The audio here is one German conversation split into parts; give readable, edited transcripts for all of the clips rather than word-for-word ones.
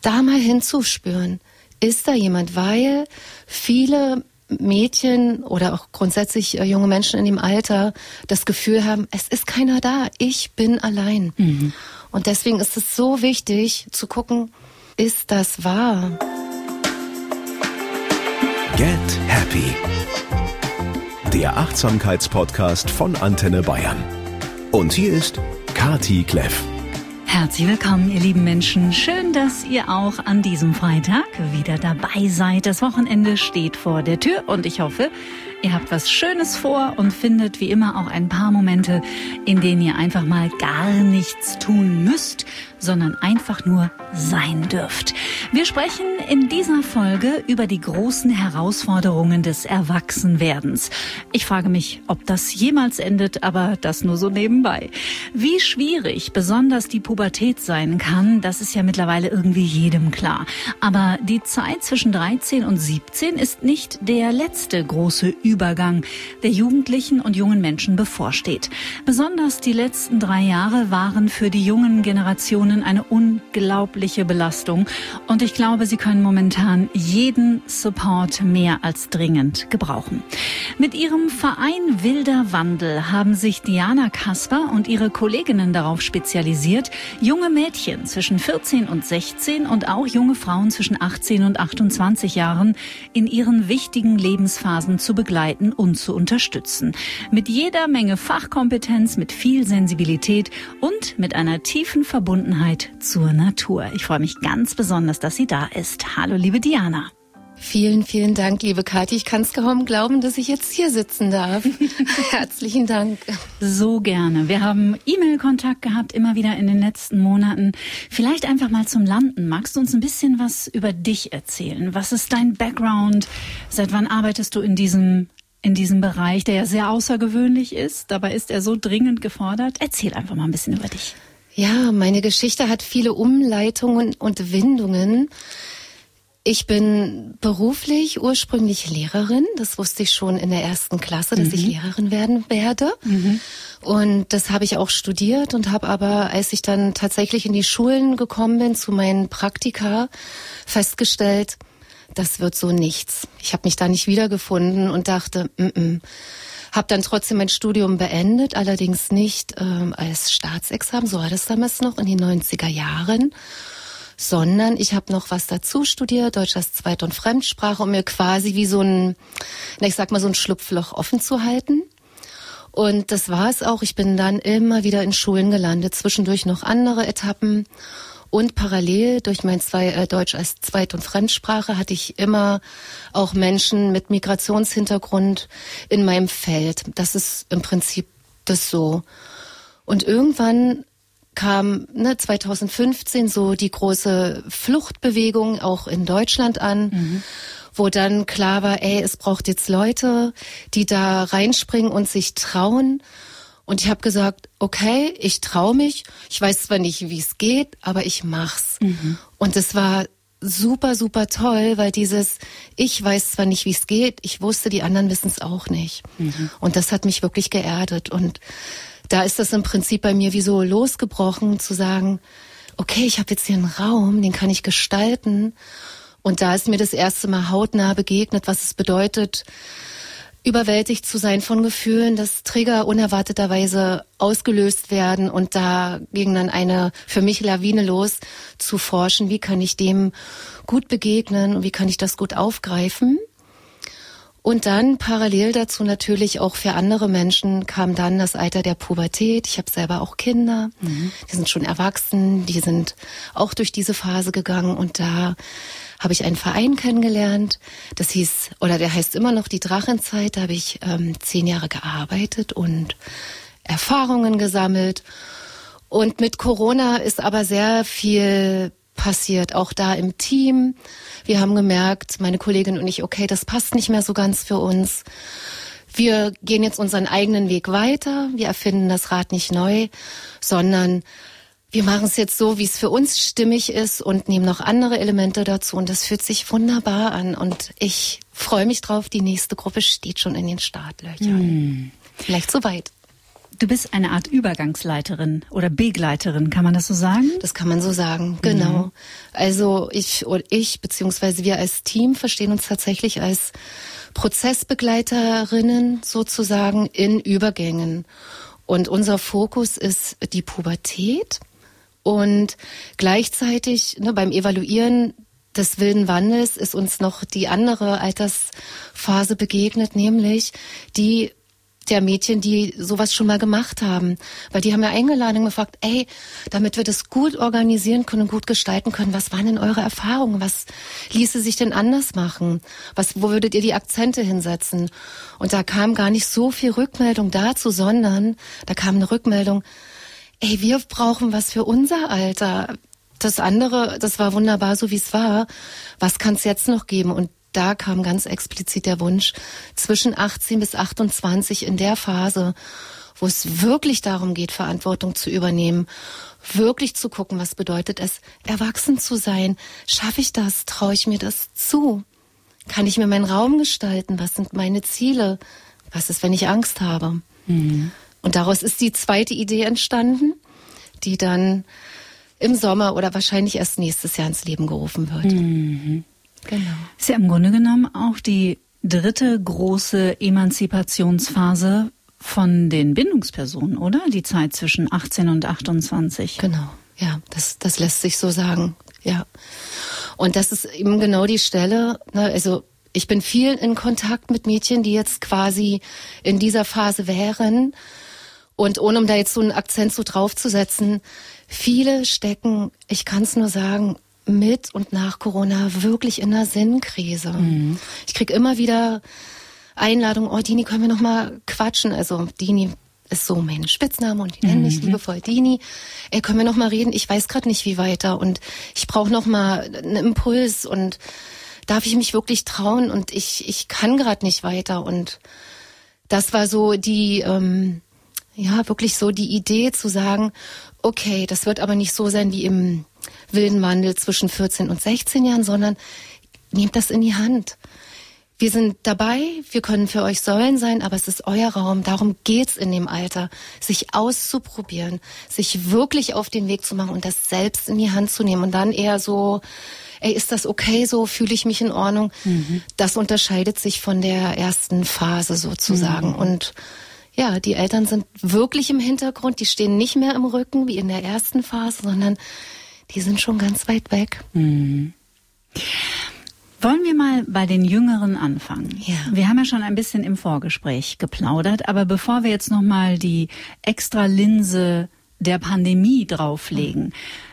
da mal hinzuspüren. Ist da jemand? Weil viele Mädchen oder auch grundsätzlich junge Menschen in dem Alter das Gefühl haben, es ist keiner da, ich bin allein. Mhm. Und deswegen ist es so wichtig zu gucken, ist das wahr? Get Happy. Der Achtsamkeitspodcast von Antenne Bayern. Und hier ist Kati Kleff. Herzlich willkommen, ihr lieben Menschen. Schön, dass ihr auch an diesem Freitag wieder dabei seid. Das Wochenende steht vor der Tür und ich hoffe, ihr habt was Schönes vor und findet wie immer auch ein paar Momente, in denen ihr einfach mal gar nichts tun müsst, sondern einfach nur sein dürft. Wir sprechen in dieser Folge über die großen Herausforderungen des Erwachsenwerdens. Ich frage mich, ob das jemals endet, aber das nur so nebenbei. Wie schwierig besonders die Pubertät sein kann, das ist ja mittlerweile irgendwie jedem klar. Aber die Zeit zwischen 13 und 17 ist nicht der letzte große Übergang, der Jugendlichen und jungen Menschen bevorsteht. Besonders die letzten 3 Jahre waren für die jungen Generationen eine unglaubliche Belastung. Und ich glaube, sie können momentan jeden Support mehr als dringend gebrauchen. Mit ihrem Verein Wilder Wandel haben sich Diana Kasper und ihre Kolleginnen darauf spezialisiert, junge Mädchen zwischen 14 und 16 und auch junge Frauen zwischen 18 und 28 Jahren in ihren wichtigen Lebensphasen zu begleiten und zu unterstützen. Mit jeder Menge Fachkompetenz, mit viel Sensibilität und mit einer tiefen Verbundenheit zur Natur. Ich freue mich ganz besonders, dass sie da ist. Hallo, liebe Diana. Vielen, vielen Dank, liebe Kathi. Ich kann es kaum glauben, dass ich jetzt hier sitzen darf. Herzlichen Dank. So gerne. Wir haben E-Mail-Kontakt gehabt, immer wieder in den letzten Monaten. Vielleicht einfach mal zum Landen. Magst du uns ein bisschen was über dich erzählen? Was ist dein Background? Seit wann arbeitest du in diesem Bereich, der ja sehr außergewöhnlich ist? Dabei ist er so dringend gefordert. Erzähl einfach mal ein bisschen über dich. Ja, meine Geschichte hat viele Umleitungen und Windungen. Ich bin beruflich ursprünglich Lehrerin. Das wusste ich schon in der 1. Klasse, dass ich Lehrerin werden werde. Und das habe ich auch studiert und habe aber, als ich dann tatsächlich in die Schulen gekommen bin, zu meinen Praktika, festgestellt, das wird so nichts. Ich habe mich da nicht wiedergefunden und dachte, habe dann trotzdem mein Studium beendet, allerdings nicht als Staatsexamen, so war das damals noch in den 90er Jahren, sondern ich habe noch was dazu studiert, Deutsch als Zweit- und Fremdsprache, um mir quasi wie so ein Schlupfloch offen zu halten. Und das war es auch. Ich bin dann immer wieder in Schulen gelandet, zwischendurch noch andere Etappen. Und parallel durch mein Deutsch als Zweit- und Fremdsprache hatte ich immer auch Menschen mit Migrationshintergrund in meinem Feld. Das ist im Prinzip das so. Und irgendwann kam 2015 so die große Fluchtbewegung auch in Deutschland an, wo dann klar war, es braucht jetzt Leute, die da reinspringen und sich trauen. Und ich habe gesagt, okay, ich traue mich. Ich weiß zwar nicht, wie es geht, aber ich mach's. Und es war super, super toll, weil ich weiß zwar nicht, wie es geht, ich wusste, die anderen wissen es auch nicht. Und das hat mich wirklich geerdet. Und da ist das im Prinzip bei mir wie so losgebrochen, zu sagen, okay, ich habe jetzt hier einen Raum, den kann ich gestalten. Und da ist mir das erste Mal hautnah begegnet, was es bedeutet, überwältigt zu sein von Gefühlen, dass Trigger unerwarteterweise ausgelöst werden und da ging dann eine für mich Lawine los, zu forschen, wie kann ich dem gut begegnen und wie kann ich das gut aufgreifen. Und dann parallel dazu natürlich auch für andere Menschen kam dann das Alter der Pubertät. Ich habe selber auch Kinder, die sind schon erwachsen, die sind auch durch diese Phase gegangen und da habe ich einen Verein kennengelernt, der heißt immer noch die Drachenzeit, da habe ich 10 Jahre gearbeitet und Erfahrungen gesammelt. Und mit Corona ist aber sehr viel passiert, auch da im Team. Wir haben gemerkt, meine Kollegin und ich, okay, das passt nicht mehr so ganz für uns. Wir gehen jetzt unseren eigenen Weg weiter. Wir erfinden das Rad nicht neu, sondern wir machen es jetzt so, wie es für uns stimmig ist und nehmen noch andere Elemente dazu. Und das fühlt sich wunderbar an. Und ich freue mich drauf. Die nächste Gruppe steht schon in den Startlöchern. Vielleicht soweit. Du bist eine Art Übergangsleiterin oder Begleiterin, kann man das so sagen? Das kann man so sagen, genau. Also ich beziehungsweise wir als Team verstehen uns tatsächlich als Prozessbegleiterinnen sozusagen in Übergängen. Und unser Fokus ist die Pubertät und gleichzeitig beim Evaluieren des wilden Wandels ist uns noch die andere Altersphase begegnet, nämlich die der Mädchen, die sowas schon mal gemacht haben. Weil die haben ja eingeladen und gefragt, damit wir das gut organisieren können und gut gestalten können, was waren denn eure Erfahrungen? Was ließe sich denn anders machen? Wo würdet ihr die Akzente hinsetzen? Und da kam gar nicht so viel Rückmeldung dazu, sondern da kam eine Rückmeldung, wir brauchen was für unser Alter. Das andere, das war wunderbar, so wie es war. Was kann es jetzt noch geben? Und da kam ganz explizit der Wunsch, zwischen 18 bis 28 in der Phase, wo es wirklich darum geht, Verantwortung zu übernehmen, wirklich zu gucken, was bedeutet es, erwachsen zu sein. Schaffe ich das? Traue ich mir das zu? Kann ich mir meinen Raum gestalten? Was sind meine Ziele? Was ist, wenn ich Angst habe? Und daraus ist die zweite Idee entstanden, die dann im Sommer oder wahrscheinlich erst nächstes Jahr ins Leben gerufen wird. Genau. Ist ja im Grunde genommen auch die dritte große Emanzipationsphase von den Bindungspersonen, oder? Die Zeit zwischen 18 und 28. Genau, ja, das lässt sich so sagen, ja. Und das ist eben genau die Stelle, also ich bin viel in Kontakt mit Mädchen, die jetzt quasi in dieser Phase wären. Und ohne um da jetzt so einen Akzent so draufzusetzen, viele stecken, ich kann es nur sagen, mit und nach Corona wirklich in einer Sinnkrise. Ich krieg immer wieder Einladungen, Dini, können wir noch mal quatschen? Also Dini ist so mein Spitzname und die nennen mich liebevoll Dini. Können wir noch mal reden? Ich weiß gerade nicht, wie weiter und ich brauche noch mal einen Impuls und darf ich mich wirklich trauen und ich kann gerade nicht weiter. Und das war so die, wirklich so die Idee zu sagen, okay, das wird aber nicht so sein wie im wilden Wandel zwischen 14 und 16 Jahren, sondern nehmt das in die Hand. Wir sind dabei, wir können für euch Säulen sein, aber es ist euer Raum. Darum geht's in dem Alter, sich auszuprobieren, sich wirklich auf den Weg zu machen und das selbst in die Hand zu nehmen und dann eher so, ist das okay so, fühle ich mich in Ordnung? Das unterscheidet sich von der ersten Phase sozusagen. Und ja, die Eltern sind wirklich im Hintergrund, die stehen nicht mehr im Rücken wie in der ersten Phase, sondern die sind schon ganz weit weg. Wollen wir mal bei den Jüngeren anfangen? Ja. Wir haben ja schon ein bisschen im Vorgespräch geplaudert, aber bevor wir jetzt nochmal die extra Linse der Pandemie drauflegen,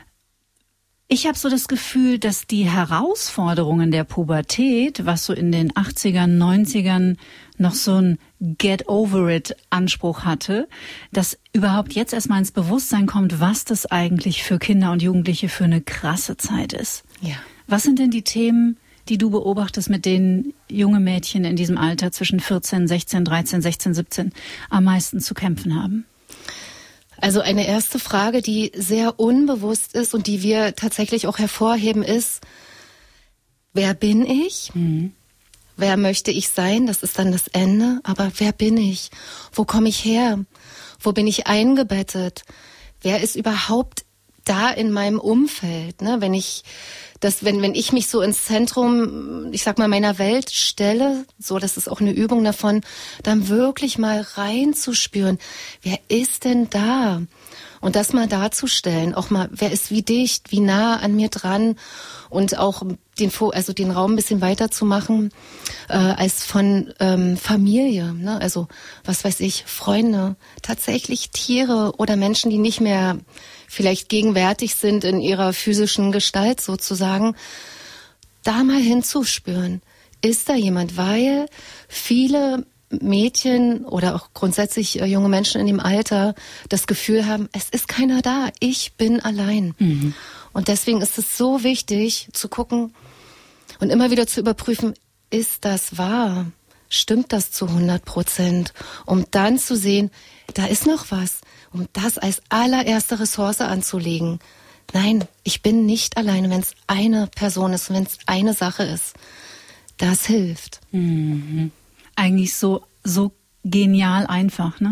ich habe so das Gefühl, dass die Herausforderungen der Pubertät, was so in den 80ern, 90ern noch so ein Get-over-it-Anspruch hatte, dass überhaupt jetzt erstmal ins Bewusstsein kommt, was das eigentlich für Kinder und Jugendliche für eine krasse Zeit ist. Ja. Was sind denn die Themen, die du beobachtest, mit denen junge Mädchen in diesem Alter zwischen 14, 16, 13, 16, 17 am meisten zu kämpfen haben? Also eine erste Frage, die sehr unbewusst ist und die wir tatsächlich auch hervorheben, ist, wer bin ich? Wer möchte ich sein? Das ist dann das Ende. Aber wer bin ich? Wo komme ich her? Wo bin ich eingebettet? Wer ist überhaupt da in meinem Umfeld? Ne? Wenn ich mich so ins Zentrum, ich sag mal, meiner Welt stelle, so, das ist auch eine Übung davon, dann wirklich mal reinzuspüren, wer ist denn da? Und das mal darzustellen, auch mal, wer ist wie dicht, wie nah an mir dran und auch den Raum ein bisschen weiter zu machen als von Familie, ne? Also was weiß ich, Freunde, tatsächlich Tiere oder Menschen, die nicht mehr vielleicht gegenwärtig sind in ihrer physischen Gestalt sozusagen, da mal hinzuspüren. Ist da jemand? Weil viele Mädchen oder auch grundsätzlich junge Menschen in dem Alter das Gefühl haben, es ist keiner da, ich bin allein. Und deswegen ist es so wichtig zu gucken und immer wieder zu überprüfen, ist das wahr? Stimmt das zu 100%? Um dann zu sehen, da ist noch was. Um das als allererste Ressource anzulegen. Nein, ich bin nicht alleine, wenn es eine Person ist, wenn es eine Sache ist. Das hilft. Eigentlich so genial einfach, ne?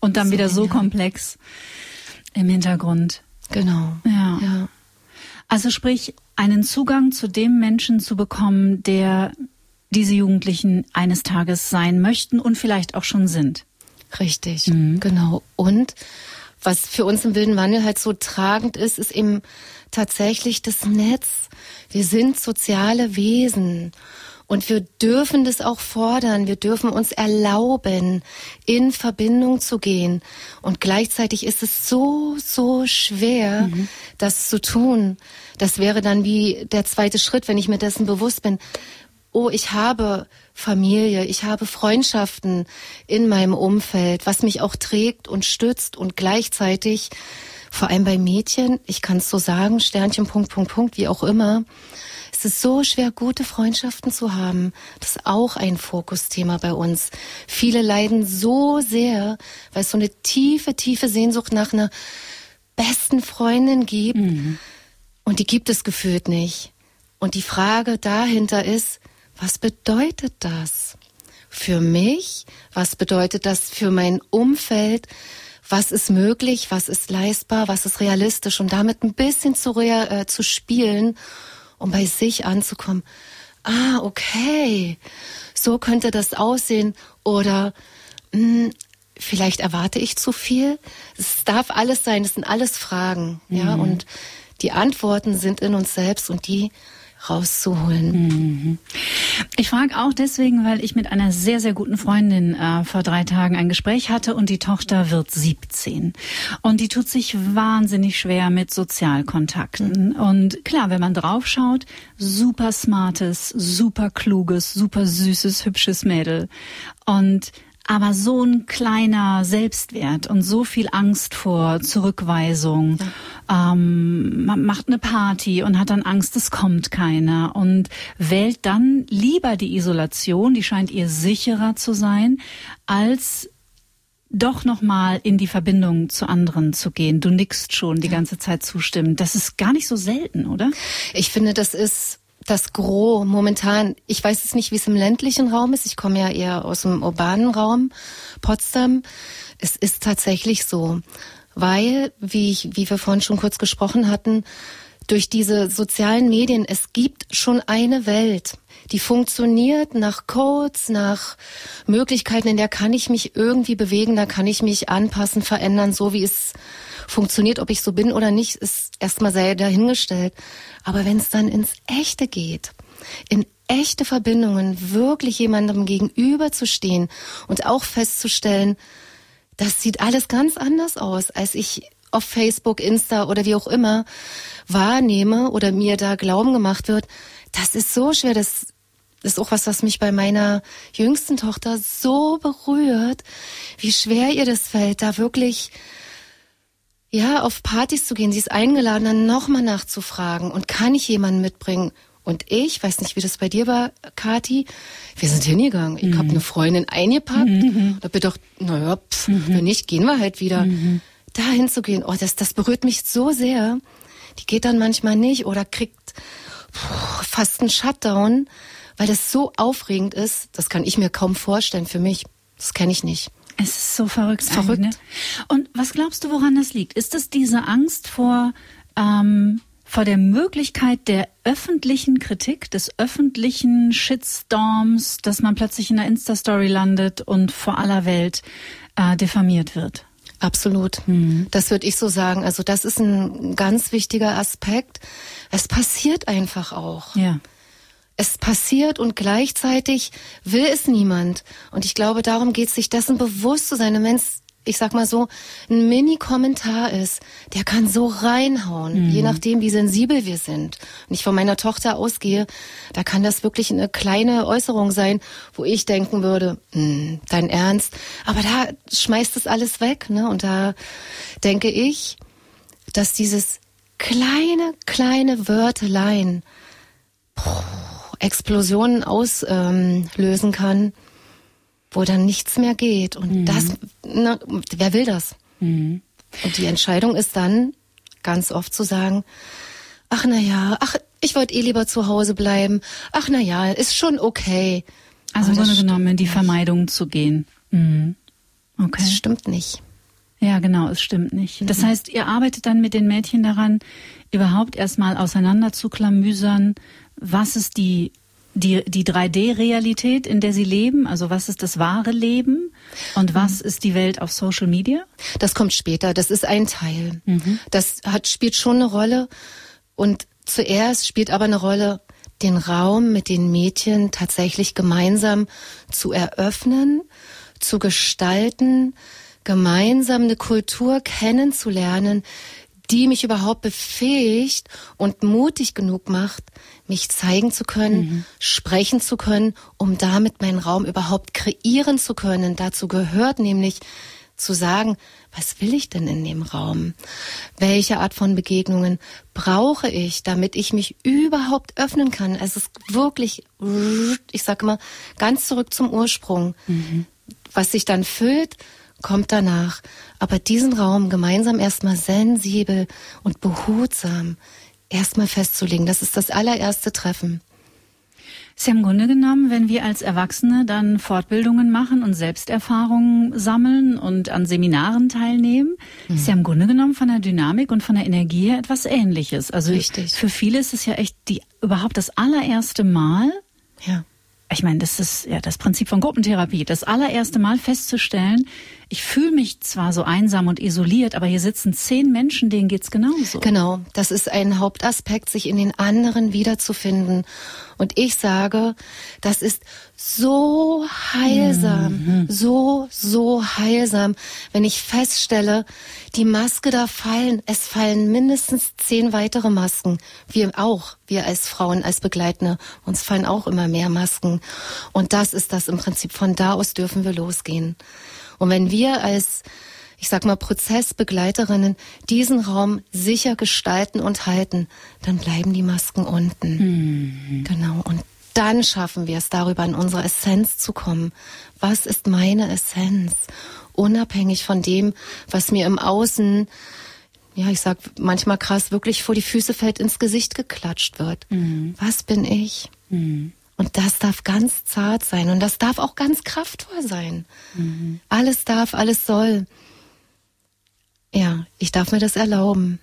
Und dann wieder so komplex im Hintergrund. Genau. Ja. Also sprich, einen Zugang zu dem Menschen zu bekommen, der diese Jugendlichen eines Tages sein möchten und vielleicht auch schon sind. Richtig, genau. Und was für uns im wilden Wandel halt so tragend ist, ist eben tatsächlich das Netz. Wir sind soziale Wesen. Und wir dürfen das auch fordern. Wir dürfen uns erlauben, in Verbindung zu gehen. Und gleichzeitig ist es so, so schwer, das zu tun. Das wäre dann wie der zweite Schritt, wenn ich mir dessen bewusst bin. Oh, ich habe Familie, ich habe Freundschaften in meinem Umfeld, was mich auch trägt und stützt und gleichzeitig, vor allem bei Mädchen, ich kann es so sagen, Sternchen, Punkt, wie auch immer, es ist so schwer, gute Freundschaften zu haben. Das ist auch ein Fokusthema bei uns. Viele leiden so sehr, weil es so eine tiefe, tiefe Sehnsucht nach einer besten Freundin gibt. Und die gibt es gefühlt nicht. Und die Frage dahinter ist, was bedeutet das für mich? Was bedeutet das für mein Umfeld? Was ist möglich? Was ist leistbar? Was ist realistisch? Und damit ein bisschen zu spielen, um bei sich anzukommen. Ah, okay, so könnte das aussehen. Oder vielleicht erwarte ich zu viel. Es darf alles sein, es sind alles Fragen. Ja, und die Antworten sind in uns selbst und die rauszuholen. Ich frage auch deswegen, weil ich mit einer sehr, sehr guten Freundin vor 3 Tagen ein Gespräch hatte und die Tochter wird 17. Und die tut sich wahnsinnig schwer mit Sozialkontakten. Und klar, wenn man draufschaut, super smartes, super kluges, super süßes, hübsches Mädel. Aber so ein kleiner Selbstwert und so viel Angst vor Zurückweisung. Man macht eine Party und hat dann Angst, es kommt keiner und wählt dann lieber die Isolation, die scheint ihr sicherer zu sein, als doch nochmal in die Verbindung zu anderen zu gehen. Du nickst schon die ganze Zeit zustimmend. Das ist gar nicht so selten, oder? Ich finde, das ist das Gros momentan. Ich weiß es nicht, wie es im ländlichen Raum ist. Ich komme ja eher aus dem urbanen Raum, Potsdam. Es ist tatsächlich so, weil, wie wir vorhin schon kurz gesprochen hatten, durch diese sozialen Medien, es gibt schon eine Welt, die funktioniert nach Codes, nach Möglichkeiten, in der kann ich mich irgendwie bewegen, da kann ich mich anpassen, verändern, so wie es funktioniert, ob ich so bin oder nicht, ist erstmal sehr dahingestellt. Aber wenn es dann ins Echte geht, in echte Verbindungen, wirklich jemandem gegenüberzustehen und auch festzustellen, das sieht alles ganz anders aus, als ich auf Facebook, Insta oder wie auch immer wahrnehme oder mir da Glauben gemacht wird. Das ist so schwer, das ist auch was mich bei meiner jüngsten Tochter so berührt, wie schwer ihr das fällt, da wirklich auf Partys zu gehen. Sie ist eingeladen, dann nochmal nachzufragen und kann ich jemanden mitbringen? Und ich weiß nicht, wie das bei dir war, Kathi, wir sind hingegangen. Ich habe eine Freundin eingepackt. Da bin ich doch, wenn nicht, gehen wir halt wieder. Da hinzugehen, das berührt mich so sehr. Die geht dann manchmal nicht oder kriegt fast einen Shutdown, weil das so aufregend ist. Das kann ich mir kaum vorstellen für mich. Das kenne ich nicht. Es ist so verrückt. Ne? Und was glaubst du, woran das liegt? Ist es diese Angst vor der Möglichkeit der öffentlichen Kritik, des öffentlichen Shitstorms, dass man plötzlich in einer Insta-Story landet und vor aller Welt diffamiert wird? Absolut. Das würde ich so sagen. Also das ist ein ganz wichtiger Aspekt. Es passiert einfach auch. Ja. Es passiert und gleichzeitig will es niemand. Und ich glaube, darum geht es, sich dessen bewusst zu sein. Und wenn es, ich sag mal so, ein Mini-Kommentar ist, der kann so reinhauen, je nachdem, wie sensibel wir sind. Und ich von meiner Tochter ausgehe, da kann das wirklich eine kleine Äußerung sein, wo ich denken würde, dein Ernst? Aber da schmeißt es alles weg, ne? Und da denke ich, dass dieses kleine Wörtelein Explosionen auslösen kann, wo dann nichts mehr geht. Und wer will das? Und die Entscheidung ist dann ganz oft zu sagen, ich wollte lieber zu Hause bleiben. Ist schon okay. Also im Grunde genommen in die Vermeidung zu gehen. Okay. Das stimmt nicht. Ja, genau, es stimmt nicht. Das heißt, ihr arbeitet dann mit den Mädchen daran, überhaupt erstmal auseinander zu klamüsern, was ist die 3D-Realität, in der sie leben, also was ist das wahre Leben und was ist die Welt auf Social Media? Das kommt später, das ist ein Teil. Das spielt schon eine Rolle und zuerst spielt aber eine Rolle, den Raum mit den Mädchen tatsächlich gemeinsam zu eröffnen, zu gestalten, gemeinsam eine Kultur kennenzulernen, die mich überhaupt befähigt und mutig genug macht, mich zeigen zu können, sprechen zu können, um damit meinen Raum überhaupt kreieren zu können. Dazu gehört nämlich zu sagen, was will ich denn in dem Raum? Welche Art von Begegnungen brauche ich, damit ich mich überhaupt öffnen kann? Es ist wirklich, ich sage immer, ganz zurück zum Ursprung. Was sich dann füllt, kommt danach. Aber diesen Raum gemeinsam erstmal sensibel und behutsam erstmal festzulegen, das ist das allererste Treffen. Ist ja im Grunde genommen, wenn wir als Erwachsene dann Fortbildungen machen und Selbsterfahrungen sammeln und an Seminaren teilnehmen, ist ja im Grunde genommen von der Dynamik und von der Energie her etwas Ähnliches. Also richtig. Für viele ist es ja echt überhaupt das allererste Mal. Ja. Ich meine, das ist ja das Prinzip von Gruppentherapie. Das allererste Mal festzustellen, ich fühle mich zwar so einsam und isoliert, aber hier sitzen 10 Menschen, denen geht's genauso. Genau, das ist ein Hauptaspekt, sich in den anderen wiederzufinden. Und ich sage, das ist so heilsam, so heilsam, wenn ich feststelle, die Maske da fallen. Es fallen mindestens 10 weitere Masken. Wir als Frauen, als Begleitende, uns fallen auch immer mehr Masken. Und das ist das im Prinzip. Von da aus dürfen wir losgehen. Und wenn wir als, ich sag mal, Prozessbegleiterinnen diesen Raum sicher gestalten und halten, dann bleiben die Masken unten. Genau. Und dann schaffen wir es, darüber in unsere Essenz zu kommen. Was ist meine Essenz? Unabhängig von dem, was mir im Außen, ja, ich sag manchmal krass, wirklich vor die Füße fällt, ins Gesicht geklatscht wird. Was bin ich? Und das darf ganz zart sein und das darf auch ganz kraftvoll sein. Alles darf, alles soll. Ja, ich darf mir das erlauben.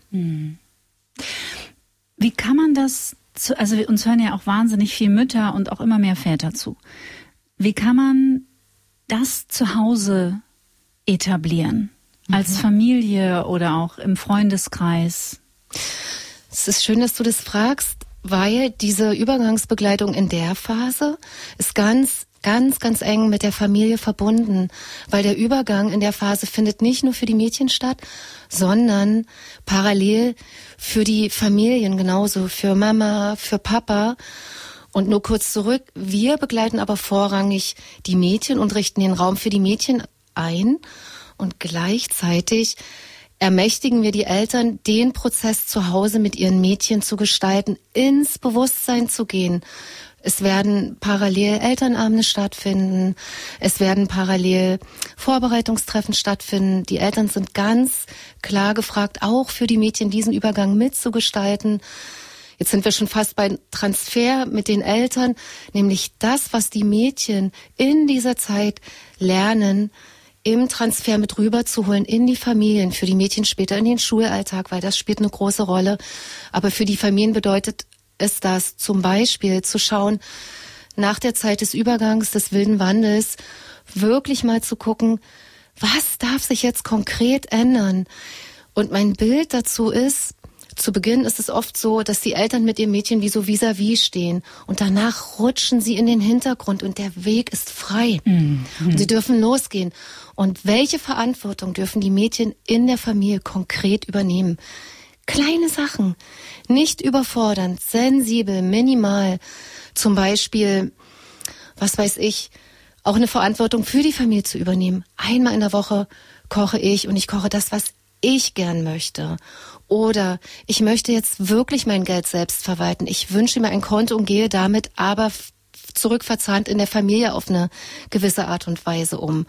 Wie kann man das, also uns hören ja auch wahnsinnig viele Mütter und auch immer mehr Väter zu. Wie kann man das zu Hause etablieren? Als Familie oder auch im Freundeskreis? Es ist schön, dass du das fragst, weil diese Übergangsbegleitung in der Phase ist ganz eng mit der Familie verbunden, weil der Übergang in der Phase findet nicht nur für die Mädchen statt, sondern parallel für die Familien genauso, für Mama, für Papa. Und nur kurz zurück, wir begleiten aber vorrangig die Mädchen und richten den Raum für die Mädchen ein und gleichzeitig ermächtigen wir die Eltern, den Prozess zu Hause mit ihren Mädchen zu gestalten, ins Bewusstsein zu gehen. Es werden parallel Elternabende stattfinden, es werden parallel Vorbereitungstreffen stattfinden. Die Eltern sind ganz klar gefragt, auch für die Mädchen diesen Übergang mitzugestalten. Jetzt sind wir schon fast beim Transfer mit den Eltern, nämlich das, was die Mädchen in dieser Zeit lernen, im Transfer mit rüberzuholen in die Familien, für die Mädchen später in den Schulalltag, weil das spielt eine große Rolle. Aber für die Familien bedeutet es das zum Beispiel zu schauen, nach der Zeit des Übergangs, des wilden Wandels, wirklich mal zu gucken, was darf sich jetzt konkret ändern? Und mein Bild dazu ist, zu Beginn ist es oft so, dass die Eltern mit ihrem Mädchen wie so vis-à-vis stehen und danach rutschen sie in den Hintergrund und der Weg ist frei. Und sie dürfen losgehen. Und welche Verantwortung dürfen die Mädchen in der Familie konkret übernehmen? Kleine Sachen, nicht überfordernd, sensibel, minimal. Zum Beispiel, was weiß ich, auch eine Verantwortung für die Familie zu übernehmen. Einmal in der Woche koche ich und ich koche das, was ich gern möchte. Oder ich möchte jetzt wirklich mein Geld selbst verwalten. Ich wünsche mir ein Konto und gehe damit aber zurückverzahnt in der Familie auf eine gewisse Art und Weise um.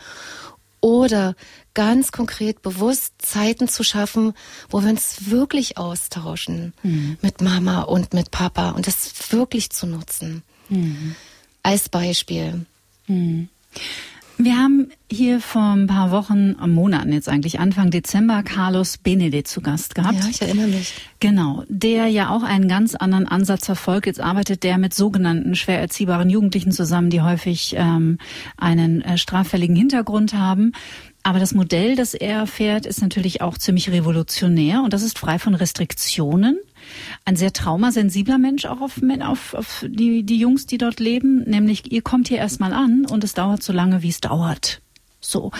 Oder ganz konkret bewusst Zeiten zu schaffen, wo wir uns wirklich austauschen mit Mama und mit Papa und das wirklich zu nutzen. Als Beispiel. Wir haben hier vor ein paar Wochen, Monaten jetzt eigentlich, Anfang Dezember, Carlos Benedit zu Gast gehabt. Ja, ich erinnere mich. Genau, der ja auch einen ganz anderen Ansatz verfolgt. Jetzt arbeitet der mit sogenannten schwer erziehbaren Jugendlichen zusammen, die häufig einen straffälligen Hintergrund haben. Aber das Modell, das er fährt, ist natürlich auch ziemlich revolutionär und das ist frei von Restriktionen. Ein sehr traumasensibler Mensch auch auf die Jungs, die dort leben. Nämlich, ihr kommt hier erstmal an und es dauert so lange, wie es dauert. So.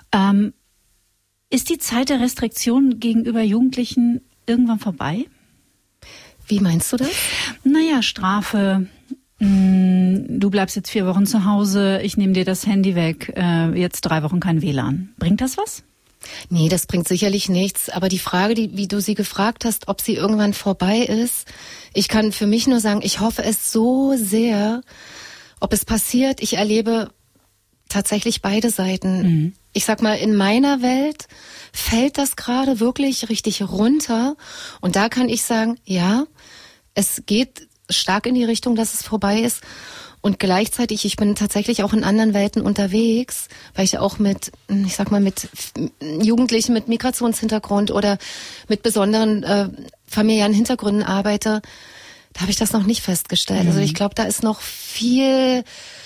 Ist die Zeit der Restriktionen gegenüber Jugendlichen irgendwann vorbei? Wie meinst du das? Naja, Strafe. Du bleibst jetzt 4 Wochen zu Hause, ich nehme dir das Handy weg, jetzt 3 Wochen kein WLAN. Bringt das was? Nee, das bringt sicherlich nichts. Aber die Frage, wie du sie gefragt hast, ob sie irgendwann vorbei ist, ich kann für mich nur sagen, ich hoffe es so sehr. Ob es passiert, ich erlebe tatsächlich beide Seiten. Mhm. Ich sag mal, in meiner Welt fällt das gerade wirklich richtig runter. Und da kann ich sagen, ja, es geht stark in die Richtung, dass es vorbei ist. Und gleichzeitig, ich bin tatsächlich auch in anderen Welten unterwegs, weil ich auch mit Jugendlichen mit Migrationshintergrund oder mit besonderen familiären Hintergründen arbeite. Da habe ich das noch nicht festgestellt. Also ich glaube, da ist noch viel.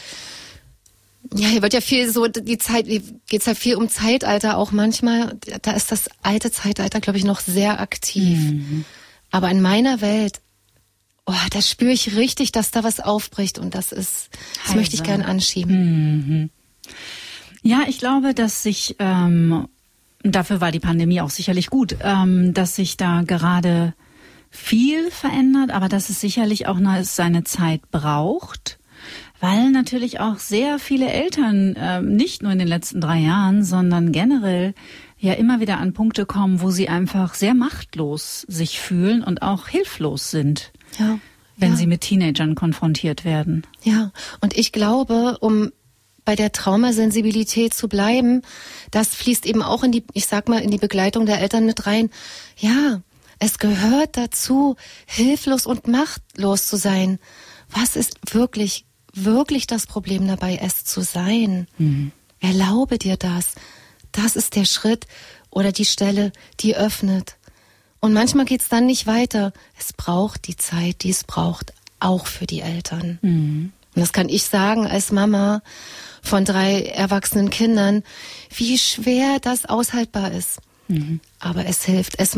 Ja, hier wird ja viel so, geht's ja viel um Zeitalter auch manchmal. Da ist das alte Zeitalter, glaube ich, noch sehr aktiv. Mhm. Aber in meiner Welt, da spüre ich richtig, dass da was aufbricht und das möchte ich gerne anschieben. Mhm. Ja, ich glaube, dass sich, dafür war die Pandemie auch sicherlich gut, dass sich da gerade viel verändert, aber dass es sicherlich auch noch seine Zeit braucht, weil natürlich auch sehr viele Eltern, nicht nur in den letzten 3 Jahren, sondern generell ja immer wieder an Punkte kommen, wo sie einfach sehr machtlos sich fühlen und auch hilflos sind. Ja, wenn sie mit Teenagern konfrontiert werden. Ja, und ich glaube, um bei der Traumasensibilität zu bleiben, das fließt eben auch in die Begleitung der Eltern mit rein. Ja, es gehört dazu, hilflos und machtlos zu sein. Was ist wirklich, wirklich das Problem dabei, es zu sein? Mhm. Erlaube dir das. Das ist der Schritt oder die Stelle, die öffnet. Und manchmal geht's dann nicht weiter. Es braucht die Zeit, die es braucht, auch für die Eltern. Mhm. Und das kann ich sagen als Mama von 3 erwachsenen Kindern, wie schwer das aushaltbar ist. Mhm. Aber es hilft. Es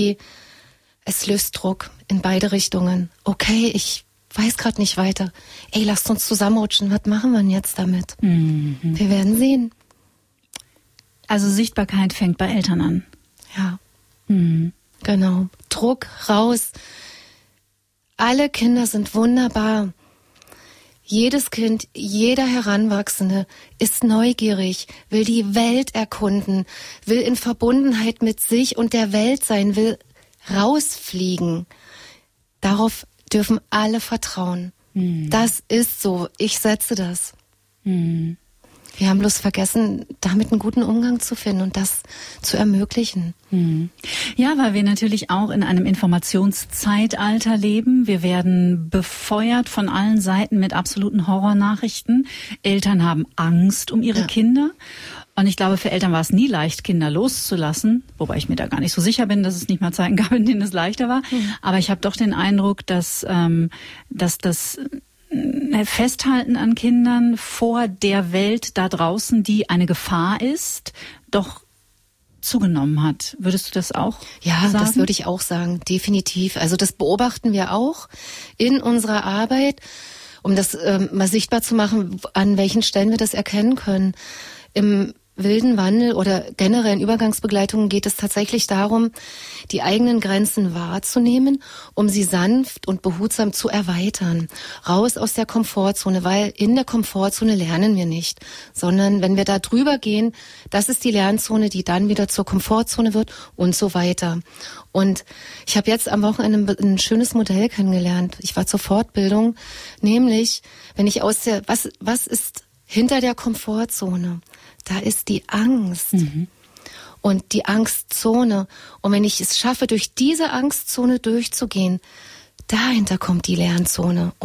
löst Druck in beide Richtungen. Okay, ich weiß gerade nicht weiter. Ey, lasst uns zusammenrutschen. Was machen wir denn jetzt damit? Mhm. Wir werden sehen. Also Sichtbarkeit fängt bei Eltern an. Ja. Mhm. Genau. Druck raus. Alle Kinder sind wunderbar. Jedes Kind, jeder Heranwachsende ist neugierig, will die Welt erkunden, will in Verbundenheit mit sich und der Welt sein, will rausfliegen. Darauf dürfen alle vertrauen. Mhm. Das ist so. Ich setze das. Mhm. Wir haben bloß vergessen, damit einen guten Umgang zu finden und das zu ermöglichen. Ja, weil wir natürlich auch in einem Informationszeitalter leben. Wir werden befeuert von allen Seiten mit absoluten Horrornachrichten. Eltern haben Angst um ihre Kinder. Und ich glaube, für Eltern war es nie leicht, Kinder loszulassen. Wobei ich mir da gar nicht so sicher bin, dass es nicht mal Zeiten gab, in denen es leichter war. Aber ich habe doch den Eindruck, dass das Festhalten an Kindern vor der Welt da draußen, die eine Gefahr ist, doch zugenommen hat. Würdest du das auch sagen? Ja, das würde ich auch sagen, definitiv. Also das beobachten wir auch in unserer Arbeit, um das mal sichtbar zu machen, an welchen Stellen wir das erkennen können. Im wilden Wandel oder generell in Übergangsbegleitungen geht es tatsächlich darum, die eigenen Grenzen wahrzunehmen, um sie sanft und behutsam zu erweitern. Raus aus der Komfortzone, weil in der Komfortzone lernen wir nicht, sondern wenn wir da drüber gehen, das ist die Lernzone, die dann wieder zur Komfortzone wird und so weiter. Und ich habe jetzt am Wochenende ein schönes Modell kennengelernt. Ich war zur Fortbildung, nämlich, wenn ich was ist hinter der Komfortzone? Da ist die Angst und die Angstzone. Und wenn ich es schaffe, durch diese Angstzone durchzugehen, dahinter kommt die Lernzone. Und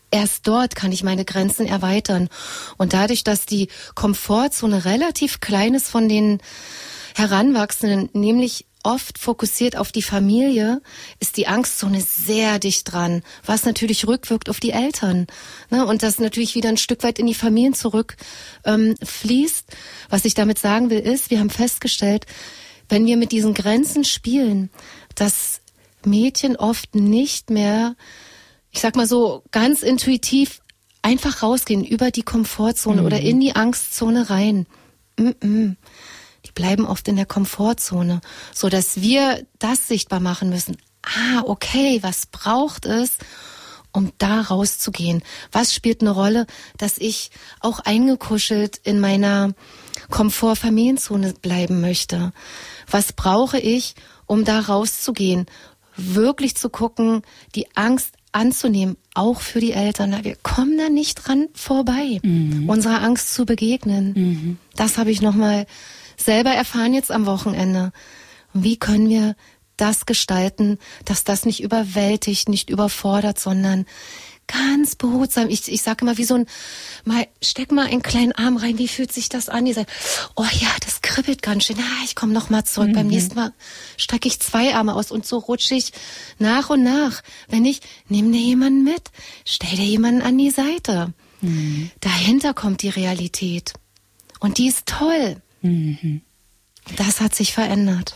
erst dort kann ich meine Grenzen erweitern. Und dadurch, dass die Komfortzone relativ klein ist von den Heranwachsenden, nämlich oft fokussiert auf die Familie, ist die Angstzone sehr dicht dran, was natürlich rückwirkt auf die Eltern. Ne? Und das natürlich wieder ein Stück weit in die Familien zurück fließt. Was ich damit sagen will, ist, wir haben festgestellt, wenn wir mit diesen Grenzen spielen, dass Mädchen oft nicht mehr, ich sag mal so, ganz intuitiv einfach rausgehen über die Komfortzone oder in die Angstzone rein. Die bleiben oft in der Komfortzone, so dass wir das sichtbar machen müssen. Okay, was braucht es, um da rauszugehen? Was spielt eine Rolle, dass ich auch eingekuschelt in meiner Komfort-Familienzone bleiben möchte? Was brauche ich, um da rauszugehen? Wirklich zu gucken, die Angst anzunehmen, auch für die Eltern. Wir kommen da nicht dran vorbei, unserer Angst zu begegnen. Das habe ich nochmal selber erfahren jetzt am Wochenende. Und wie können wir das gestalten, dass das nicht überwältigt, nicht überfordert, sondern ganz behutsam. Ich sage immer, wie so steck mal einen kleinen Arm rein, wie fühlt sich das an? Die sagen, oh ja, das kribbelt ganz schön. Ich komme noch mal zurück. Beim nächsten Mal strecke ich 2 Arme aus und so rutsche ich nach und nach. Wenn nicht, nimm dir jemanden mit, stell dir jemanden an die Seite. Dahinter kommt die Realität. Und die ist toll. Das hat sich verändert.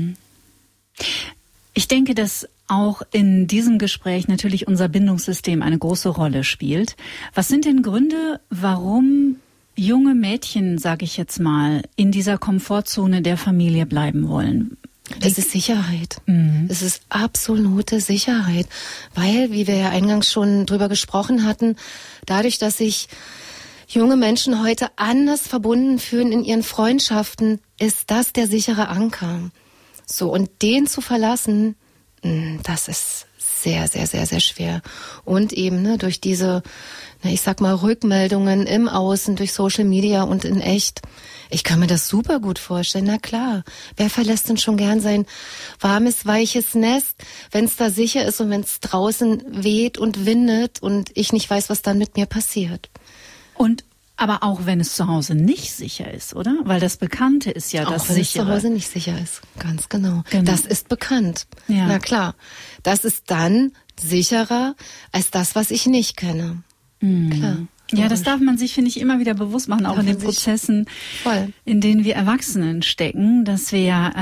Ich denke, dass auch in diesem Gespräch natürlich unser Bindungssystem eine große Rolle spielt. Was sind denn Gründe, warum junge Mädchen, sage ich jetzt mal, in dieser Komfortzone der Familie bleiben wollen? Es ist Sicherheit. Es ist absolute Sicherheit. Weil, wie wir ja eingangs schon drüber gesprochen hatten, dadurch, dass sich junge Menschen heute anders verbunden fühlen in ihren Freundschaften, ist das der sichere Anker. So, und den zu verlassen, das ist sehr, sehr, sehr, sehr schwer. Und eben durch diese, ich sag mal, Rückmeldungen im Außen, durch Social Media und in echt. Ich kann mir das super gut vorstellen. Na klar, wer verlässt denn schon gern sein warmes, weiches Nest, wenn es da sicher ist und wenn es draußen weht und windet und ich nicht weiß, was dann mit mir passiert. Und aber auch wenn es zu Hause nicht sicher ist, oder? Weil das Bekannte ist ja das Sichere. Auch wenn es zu Hause nicht sicher ist, ganz genau. Das ist bekannt. Ja. Na klar, das ist dann sicherer als das, was ich nicht kenne. Klar. Ja, das darf man sich, finde ich, immer wieder bewusst machen, auch in den Prozessen, in denen wir Erwachsenen stecken, dass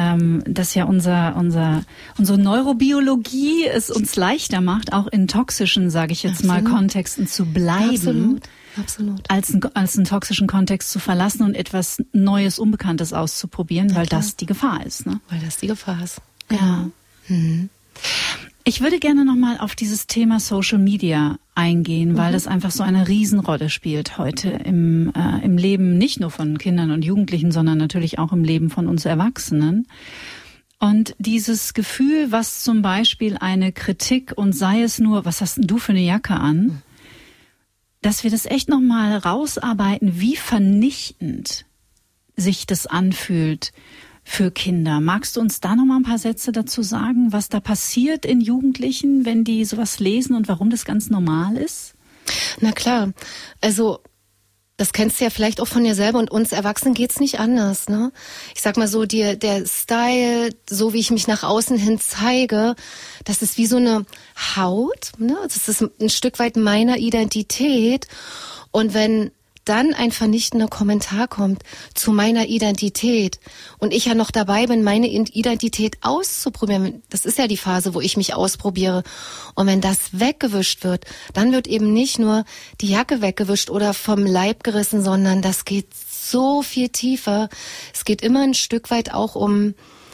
unsere Neurobiologie es uns leichter macht, auch in toxischen, sage ich jetzt mal, Kontexten zu bleiben. Absolut. Als einen toxischen Kontext zu verlassen und etwas Neues, Unbekanntes auszuprobieren, weil das die Gefahr ist. Ne? Weil das die Gefahr ist. Ja. Ich würde gerne nochmal auf dieses Thema Social Media eingehen, weil das einfach so eine Riesenrolle spielt heute im Leben nicht nur von Kindern und Jugendlichen, sondern natürlich auch im Leben von uns Erwachsenen. Und dieses Gefühl, was zum Beispiel eine Kritik und sei es nur, was hast denn du für eine Jacke an, dass wir das echt nochmal rausarbeiten, wie vernichtend sich das anfühlt für Kinder. Magst du uns da nochmal ein paar Sätze dazu sagen, was da passiert in Jugendlichen, wenn die sowas lesen und warum das ganz normal ist? Na klar, also das kennst du ja vielleicht auch von dir selber und uns Erwachsenen geht's nicht anders, ne? Ich sag mal so, der Style, so wie ich mich nach außen hin zeige, das ist wie so eine Haut, ne? Das ist ein Stück weit meiner Identität. Und wenn dann ein vernichtender Kommentar kommt zu meiner Identität und ich ja noch dabei bin, meine Identität auszuprobieren, das ist ja die Phase, wo ich mich ausprobiere. Und wenn das weggewischt wird, dann wird eben nicht nur die Jacke weggewischt oder vom Leib gerissen, sondern das geht so viel tiefer. Es geht immer ein Stück weit auch um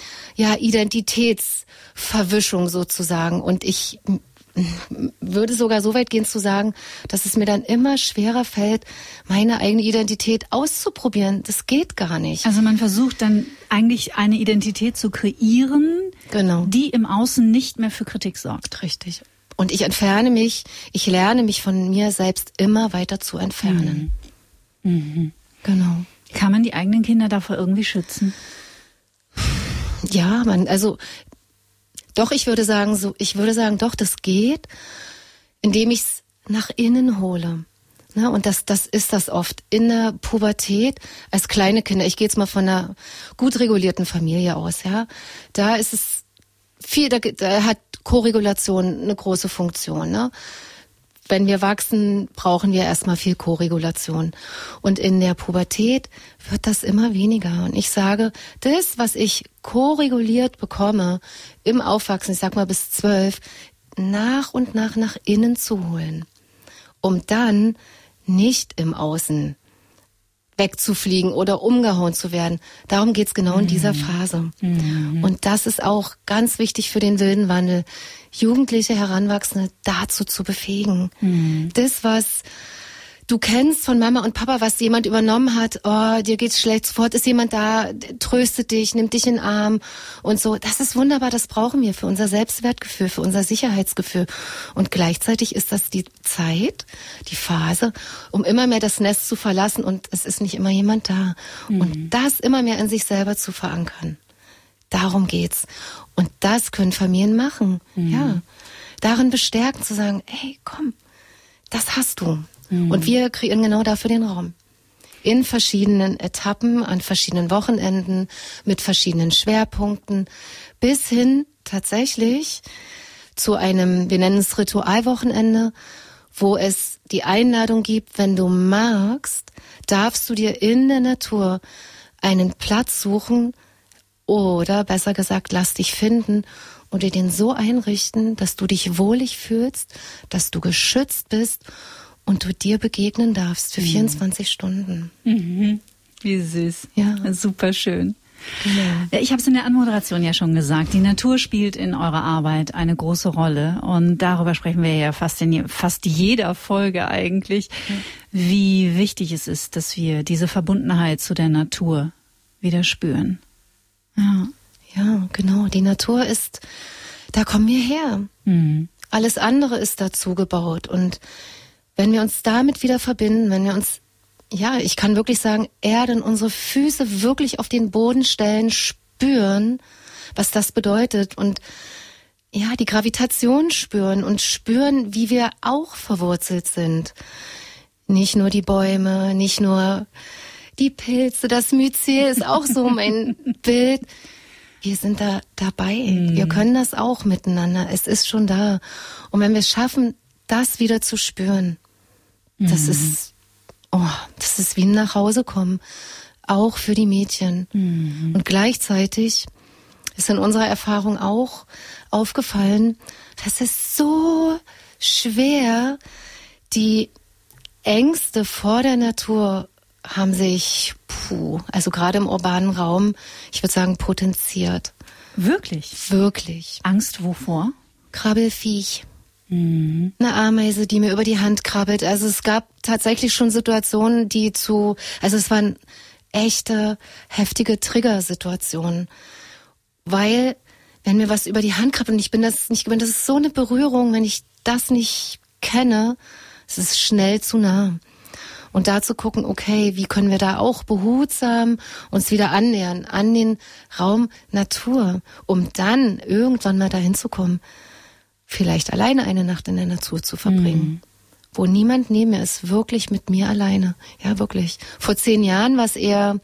Identitätsverwischung sozusagen. Und ich würde sogar so weit gehen zu sagen, dass es mir dann immer schwerer fällt, meine eigene Identität auszuprobieren. Das geht gar nicht. Also man versucht dann eigentlich eine Identität zu kreieren, die im Außen nicht mehr für Kritik sorgt. Richtig. Und ich lerne mich von mir selbst immer weiter zu entfernen. Genau. Kann man die eigenen Kinder davor irgendwie schützen? Ja, doch, ich würde sagen, doch, das geht, indem ich es nach innen hole. Ne? Und das ist das oft in der Pubertät als kleine Kinder. Ich gehe jetzt mal von einer gut regulierten Familie aus. Ja, da ist es viel. Da hat Koregulation eine große Funktion. Ne? Wenn wir wachsen, brauchen wir erstmal viel Koregulation. Und in der Pubertät wird das immer weniger. Und ich sage, das, was ich koreguliert bekomme im Aufwachsen, ich sag mal bis 12, nach und nach innen zu holen, um dann nicht im Außen wegzufliegen oder umgehauen zu werden. Darum geht's genau in dieser Phase. Und das ist auch ganz wichtig für den wilden Wandel, Jugendliche, Heranwachsende dazu zu befähigen. Das, was du kennst von Mama und Papa, was jemand übernommen hat, oh, dir geht's schlecht, sofort ist jemand da, tröstet dich, nimmt dich in den Arm und so. Das ist wunderbar, das brauchen wir für unser Selbstwertgefühl, für unser Sicherheitsgefühl. Und gleichzeitig ist das die Zeit, die Phase, um immer mehr das Nest zu verlassen und es ist nicht immer jemand da. Und das immer mehr in sich selber zu verankern. Darum geht's. Und das können Familien machen. Ja. Darin bestärken, zu sagen, ey, komm, das hast du. Und wir kreieren genau dafür den Raum. In verschiedenen Etappen, an verschiedenen Wochenenden, mit verschiedenen Schwerpunkten, bis hin tatsächlich zu einem, wir nennen es Ritualwochenende, wo es die Einladung gibt, wenn du magst, darfst du dir in der Natur einen Platz suchen oder besser gesagt, lass dich finden und dir den so einrichten, dass du dich wohlig fühlst, dass du geschützt bist und du dir begegnen darfst für 24 Stunden. Wie süß. Ja. Super schön. Genau. Ich habe es in der Anmoderation ja schon gesagt, die Natur spielt in eurer Arbeit eine große Rolle und darüber sprechen wir ja fast in fast jeder Folge eigentlich, wie wichtig es ist, dass wir diese Verbundenheit zu der Natur wieder spüren. Ja, genau. Die Natur ist, da kommen wir her. Alles andere ist dazu gebaut und wenn wir uns damit wieder verbinden, wenn wir uns, ja, ich kann wirklich sagen, erden, unsere Füße wirklich auf den Boden stellen, spüren, was das bedeutet und ja, die Gravitation spüren und spüren, wie wir auch verwurzelt sind. Nicht nur die Bäume, nicht nur die Pilze, das Myzel ist auch so mein Bild. Wir sind da dabei. Wir können das auch miteinander. Es ist schon da. Und wenn wir es schaffen, das wieder zu spüren, das ist wie ein Nachhausekommen, auch für die Mädchen. Und gleichzeitig ist in unserer Erfahrung auch aufgefallen, dass es so schwer, die Ängste vor der Natur haben sich, also gerade im urbanen Raum, ich würde sagen, potenziert. Wirklich? Wirklich. Angst wovor? Krabbelfiech. Eine Ameise, die mir über die Hand krabbelt. Also es gab tatsächlich schon Situationen, also es waren echte, heftige Triggersituationen. Weil, wenn mir was über die Hand krabbelt und ich bin das nicht gewöhnt, das ist so eine Berührung, wenn ich das nicht kenne, es ist schnell zu nah. Und da zu gucken, okay, wie können wir da auch behutsam uns wieder annähern an den Raum Natur, um dann irgendwann mal dahin zu kommen, vielleicht alleine eine Nacht in der Natur zu verbringen, wo niemand neben mir ist, wirklich mit mir alleine. Ja, wirklich. Vor 10 Jahren war es eher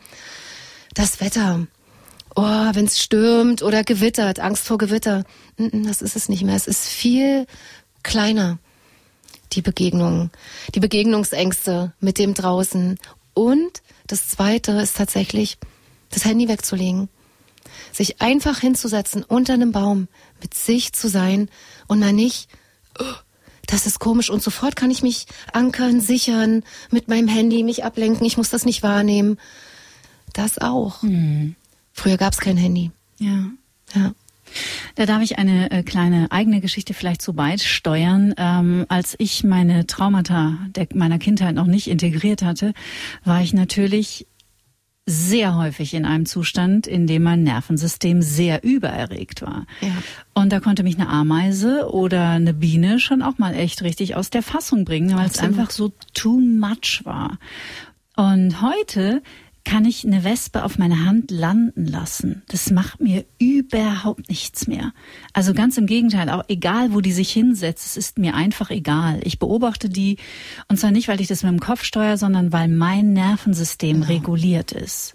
das Wetter. Oh, wenn es stürmt oder gewittert, Angst vor Gewitter. Das ist es nicht mehr. Es ist viel kleiner, die Begegnungen, die Begegnungsängste mit dem draußen. Und das Zweite ist tatsächlich, das Handy wegzulegen. Sich einfach hinzusetzen unter einem Baum, mit sich zu sein und mal nicht, das ist komisch und sofort kann ich mich ankern, sichern, mit meinem Handy mich ablenken, ich muss das nicht wahrnehmen. Das auch. Früher gab es kein Handy. Ja. Da darf ich eine kleine eigene Geschichte vielleicht so beisteuern. Als ich meine Traumata meiner Kindheit noch nicht integriert hatte, war ich natürlich sehr häufig in einem Zustand, in dem mein Nervensystem sehr übererregt war. Ja. Und da konnte mich eine Ameise oder eine Biene schon auch mal echt richtig aus der Fassung bringen, weil es einfach so too much war. Und heute kann ich eine Wespe auf meine Hand landen lassen. Das macht mir überhaupt nichts mehr. Also ganz im Gegenteil, auch egal, wo die sich hinsetzt, es ist mir einfach egal. Ich beobachte die, und zwar nicht, weil ich das mit dem Kopf steuere, sondern weil mein Nervensystem reguliert ist.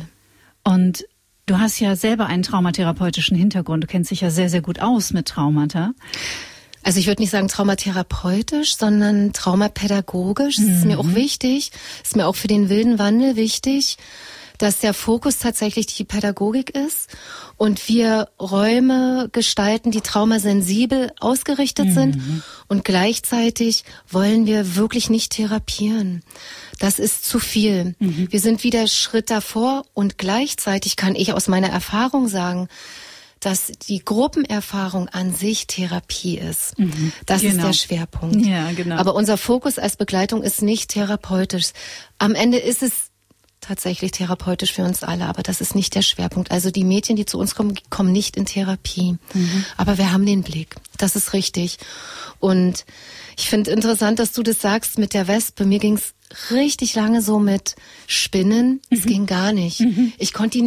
Und du hast ja selber einen traumatherapeutischen Hintergrund. Du kennst dich ja sehr, sehr gut aus mit Traumata. Also ich würde nicht sagen traumatherapeutisch, sondern traumapädagogisch. Das ist mir auch wichtig. Ist mir auch für den wilden Wandel wichtig, dass der Fokus tatsächlich die Pädagogik ist und wir Räume gestalten, die traumasensibel ausgerichtet sind. Und gleichzeitig wollen wir wirklich nicht therapieren. Das ist zu viel. Wir sind wieder Schritt davor und gleichzeitig kann ich aus meiner Erfahrung sagen, dass die Gruppenerfahrung an sich Therapie ist. Das ist der Schwerpunkt. Ja, genau. Aber unser Fokus als Begleitung ist nicht therapeutisch. Am Ende ist es tatsächlich therapeutisch für uns alle, aber das ist nicht der Schwerpunkt. Also die Mädchen, die zu uns kommen, kommen nicht in Therapie. Aber wir haben den Blick. Das ist richtig. Und ich finde interessant, dass du das sagst mit der Wespe. Mir ging's richtig lange so mit Spinnen. Es ging gar nicht. Ich konnte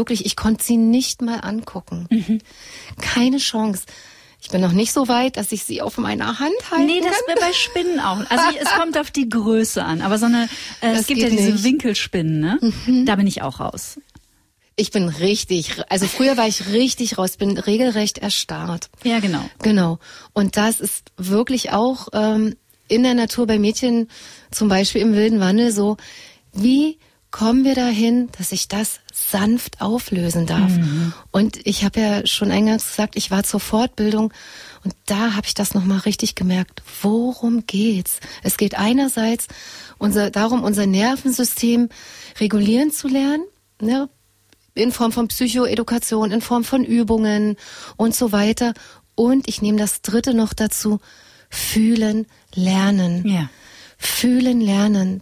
sie nicht mal angucken. Keine Chance. Ich bin noch nicht so weit, dass ich sie auf meiner Hand halten Nee, das kann. bei Spinnen auch. Also es kommt auf die Größe an. Aber es gibt ja diese nicht. Winkelspinnen, ne? Da bin ich auch raus. Ich bin früher war ich richtig raus, bin regelrecht erstarrt. Ja, genau. Genau. Und das ist wirklich auch in der Natur bei Mädchen, zum Beispiel im wilden Wandel so, wie kommen wir dahin, dass ich das sanft auflösen darf? Und ich habe ja schon eingangs gesagt, ich war zur Fortbildung und da habe ich das nochmal richtig gemerkt. Worum geht's? Es geht einerseits darum, unser Nervensystem regulieren zu lernen, ne? In Form von Psychoedukation, in Form von Übungen und so weiter. Und ich nehme das dritte noch dazu, fühlen, lernen. Ja. Fühlen, lernen.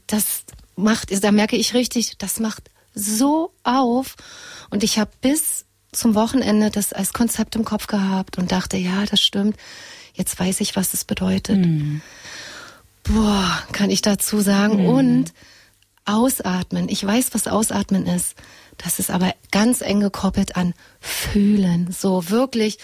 Da merke ich richtig, das macht so auf. Und ich habe bis zum Wochenende das als Konzept im Kopf gehabt und dachte, ja, das stimmt. Jetzt weiß ich, was es bedeutet. Boah, kann ich dazu sagen. Und ausatmen. Ich weiß, was ausatmen ist. Das ist aber ganz eng gekoppelt an Fühlen. So wirklich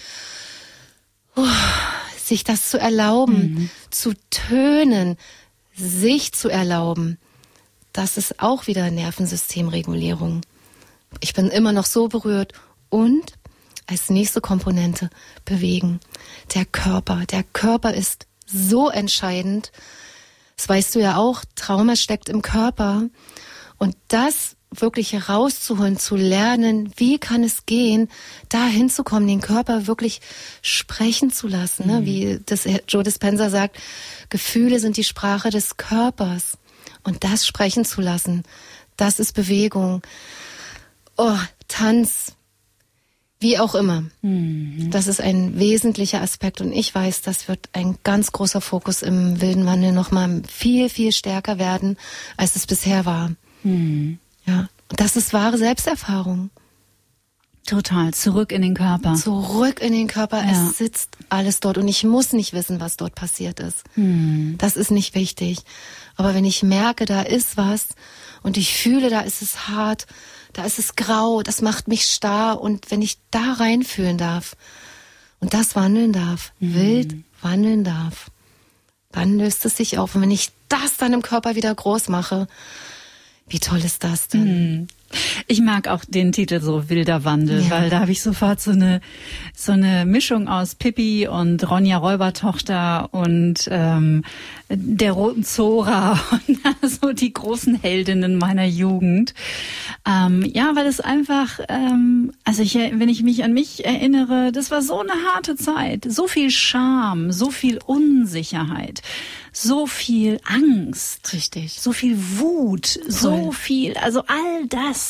sich das zu erlauben, zu tönen, sich zu erlauben. Das ist auch wieder Nervensystemregulierung. Ich bin immer noch so berührt. Und als nächste Komponente bewegen. Der Körper. Der Körper ist so entscheidend. Das weißt du ja auch, Trauma steckt im Körper. Und das wirklich herauszuholen, zu lernen, wie kann es gehen, da hinzukommen, den Körper wirklich sprechen zu lassen. Ne? Wie das Joe Dispenza sagt, Gefühle sind die Sprache des Körpers. Und das sprechen zu lassen, das ist Bewegung. Oh, Tanz, wie auch immer. Das ist ein wesentlicher Aspekt. Und ich weiß, das wird ein ganz großer Fokus im wilden Wandel nochmal viel, viel stärker werden, als es bisher war. Ja, das ist wahre Selbsterfahrung. Total, zurück in den Körper. Zurück in den Körper, Ja. Es sitzt alles dort und ich muss nicht wissen, was dort passiert ist. Das ist nicht wichtig. Aber wenn ich merke, da ist was und ich fühle, da ist es hart, da ist es grau, das macht mich starr und wenn ich da reinfühlen darf und das wandeln darf, wild wandeln darf, dann löst es sich auf. Und wenn ich das dann im Körper wieder groß mache, wie toll ist das denn? Ich mag auch den Titel so Wilder Wandel, weil da habe ich sofort so eine Mischung aus Pippi und Ronja Räubertochter und der roten Zora und so die großen Heldinnen meiner Jugend. Ja, weil es einfach, wenn ich mich an mich erinnere, das war so eine harte Zeit, so viel Scham, so viel Unsicherheit, so viel Angst, Richtig. so viel Wut, so viel, also all das.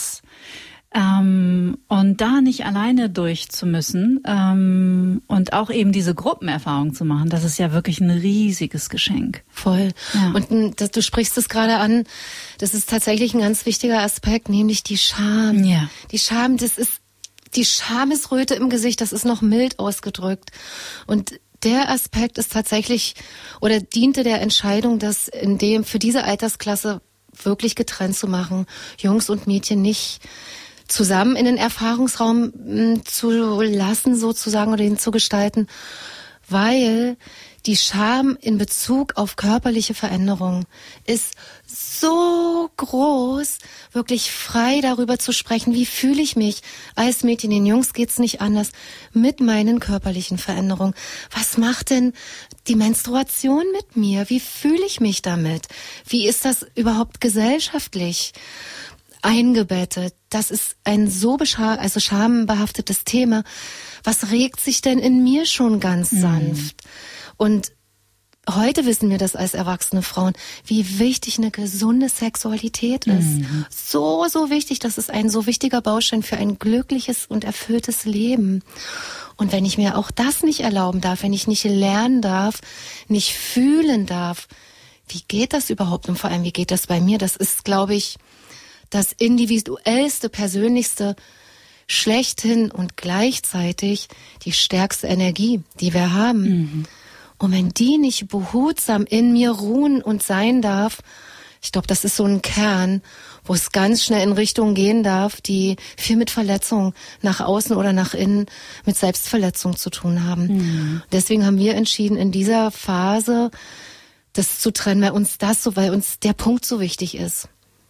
Und da nicht alleine durch zu müssen und auch eben diese Gruppenerfahrung zu machen, das ist ja wirklich ein riesiges Geschenk. Voll. Ja. Und du sprichst es gerade an, das ist tatsächlich ein ganz wichtiger Aspekt, nämlich die Scham. Ja. Die Scham, die Schamesröte im Gesicht, das ist noch mild ausgedrückt. Und der Aspekt ist tatsächlich oder diente der Entscheidung, dass für diese Altersklasse wirklich getrennt zu machen, Jungs und Mädchen nicht zusammen in den Erfahrungsraum zu lassen, sozusagen, oder ihn zu gestalten, weil die Scham in Bezug auf körperliche Veränderung ist so groß, wirklich frei darüber zu sprechen, wie fühle ich mich als Mädchen, den Jungs geht's nicht anders, mit meinen körperlichen Veränderungen. Was macht denn die Menstruation mit mir? Wie fühle ich mich damit? Wie ist das überhaupt gesellschaftlich eingebettet? Das ist ein so schambehaftetes Thema. Was regt sich denn in mir schon ganz sanft? Und heute wissen wir das als erwachsene Frauen, wie wichtig eine gesunde Sexualität ist. So, so wichtig. Das ist ein so wichtiger Baustein für ein glückliches und erfülltes Leben. Und wenn ich mir auch das nicht erlauben darf, wenn ich nicht lernen darf, nicht fühlen darf, wie geht das überhaupt? Und vor allem, wie geht das bei mir? Das ist, glaube ich, das individuellste, persönlichste schlechthin und gleichzeitig die stärkste Energie, die wir haben. Und wenn die nicht behutsam in mir ruhen und sein darf, ich glaube, das ist so ein Kern, wo es ganz schnell in Richtungen gehen darf, die viel mit Verletzung nach außen oder nach innen, mit Selbstverletzung zu tun haben. Deswegen haben wir entschieden, in dieser Phase das zu trennen, weil uns der Punkt so wichtig ist.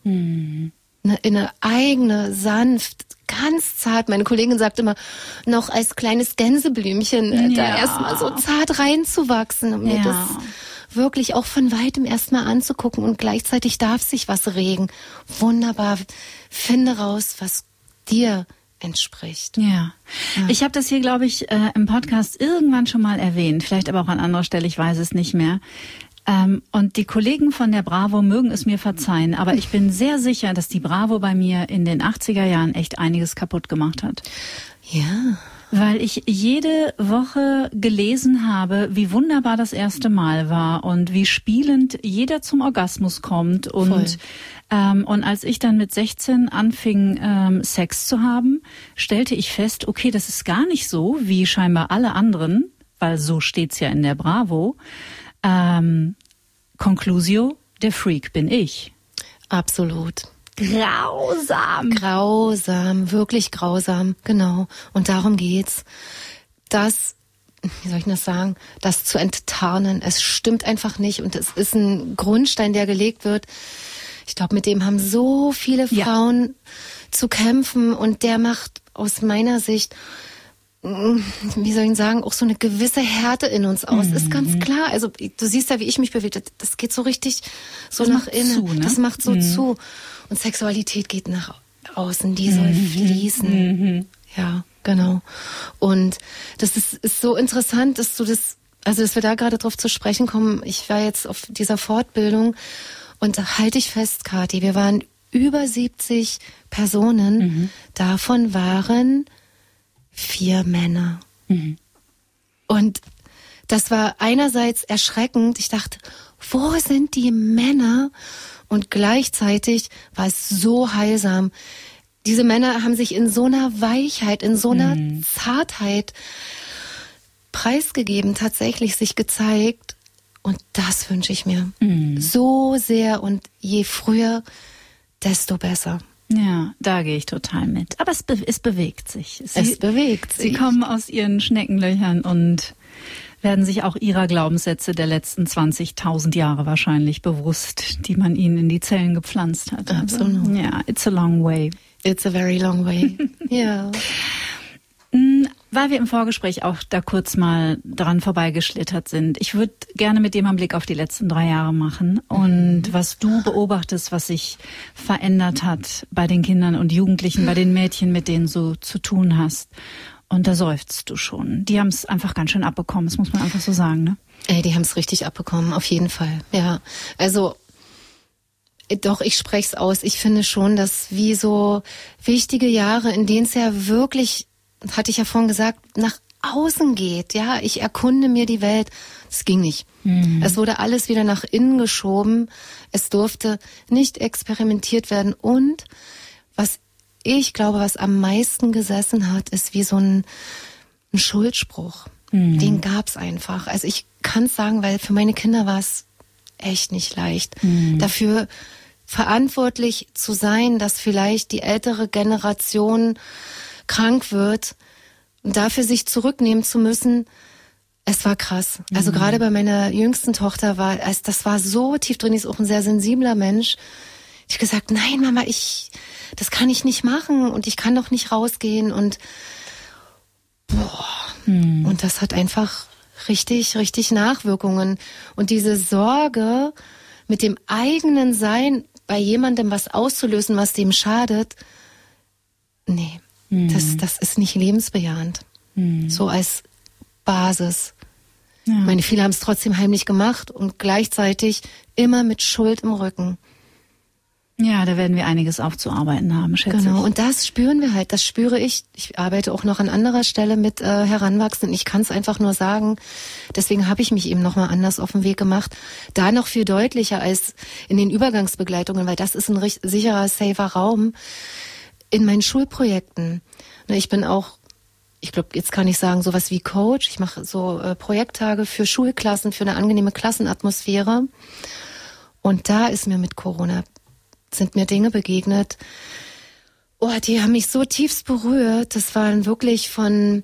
Eine eigene, sanft, ganz zart, meine Kollegin sagt immer, noch als kleines Gänseblümchen da erstmal so zart reinzuwachsen, um mir das wirklich auch von weitem erstmal anzugucken, und gleichzeitig darf sich was regen. Wunderbar, finde raus, was dir entspricht. Ja. Ich habe das hier, glaube ich, im Podcast irgendwann schon mal erwähnt, vielleicht aber auch an anderer Stelle, ich weiß es nicht mehr. Und die Kollegen von der Bravo mögen es mir verzeihen, aber ich bin sehr sicher, dass die Bravo bei mir in den 80er Jahren echt einiges kaputt gemacht hat. Ja. Weil ich jede Woche gelesen habe, wie wunderbar das erste Mal war und wie spielend jeder zum Orgasmus kommt. Und als ich dann mit 16 anfing, Sex zu haben, stellte ich fest, okay, das ist gar nicht so, wie scheinbar alle anderen, weil so steht's ja in der Bravo. Conclusio, der Freak bin ich. Absolut. Grausam, wirklich grausam, genau. Und darum geht's. Das, wie soll ich das sagen, das zu enttarnen. Es stimmt einfach nicht, und es ist ein Grundstein, der gelegt wird. Ich glaube, mit dem haben so viele Frauen zu kämpfen, und der macht aus meiner Sicht, wie soll ich sagen, auch so eine gewisse Härte in uns aus. Ist ganz klar. Also du siehst ja, wie ich mich bewege. Das geht so richtig so das nach innen. Zu, ne? Das macht so zu. Und Sexualität geht nach außen. Die soll fließen. Ja, genau. Und das ist so interessant, dass dass wir da gerade drauf zu sprechen kommen. Ich war jetzt auf dieser Fortbildung, und halte ich fest, Kathi, wir waren über 70 Personen. Davon waren 4 Männer. Und das war einerseits erschreckend. Ich dachte, wo sind die Männer? Und gleichzeitig war es so heilsam. Diese Männer haben sich in so einer Weichheit, in so einer Zartheit preisgegeben, tatsächlich sich gezeigt. Und das wünsche ich mir so sehr. Und je früher, desto besser. Ja, da gehe ich total mit. Aber es bewegt sich. Es bewegt sich. Sie kommen aus ihren Schneckenlöchern und werden sich auch ihrer Glaubenssätze der letzten 20.000 Jahre wahrscheinlich bewusst, die man ihnen in die Zellen gepflanzt hat. Absolut. Also, ja, it's a long way. It's a very long way. Ja. Weil wir im Vorgespräch auch da kurz mal dran vorbeigeschlittert sind. Ich würde gerne mit dem einen Blick auf die letzten 3 Jahre machen und was du beobachtest, was sich verändert hat bei den Kindern und Jugendlichen, bei den Mädchen, mit denen du zu tun hast. Und da seufzt du schon. Die haben es einfach ganz schön abbekommen, das muss man einfach so sagen, ne? Die haben es richtig abbekommen, auf jeden Fall. Ja, also doch, ich spreche es aus. Ich finde schon, dass wie so wichtige Jahre, in denen es ja wirklich, hatte ich ja vorhin gesagt, nach außen geht. Ja, ich erkunde mir die Welt. Das ging nicht. Es wurde alles wieder nach innen geschoben. Es durfte nicht experimentiert werden. Und was ich glaube, was am meisten gesessen hat, ist wie so ein Schuldspruch. Den gab's einfach. Also ich kann es sagen, weil für meine Kinder war es echt nicht leicht. Dafür verantwortlich zu sein, dass vielleicht die ältere Generation krank wird und dafür sich zurücknehmen zu müssen, es war krass. Also gerade bei meiner jüngsten Tochter das war so tief drin, die ist auch ein sehr sensibler Mensch. Ich habe gesagt, nein Mama, das kann ich nicht machen und ich kann doch nicht rausgehen und und das hat einfach richtig, richtig Nachwirkungen. Und diese Sorge, mit dem eigenen Sein bei jemandem was auszulösen, was dem schadet, nee, das ist nicht lebensbejahend. So als Basis. Ja. Ich meine, viele haben es trotzdem heimlich gemacht und gleichzeitig immer mit Schuld im Rücken. Ja, da werden wir einiges aufzuarbeiten haben, schätze ich. Genau, und das spüren wir halt, das spüre ich. Ich arbeite auch noch an anderer Stelle mit Heranwachsenden. Ich kann es einfach nur sagen, deswegen habe ich mich eben nochmal anders auf den Weg gemacht. Da noch viel deutlicher als in den Übergangsbegleitungen, weil das ist ein sicherer, safer Raum. In meinen Schulprojekten. Ich bin auch, ich glaube, jetzt kann ich sagen, sowas wie Coach. Ich mache so Projekttage für Schulklassen, für eine angenehme Klassenatmosphäre. Und da ist mir mit Corona sind mir Dinge begegnet, die haben mich so tiefst berührt. Das waren wirklich von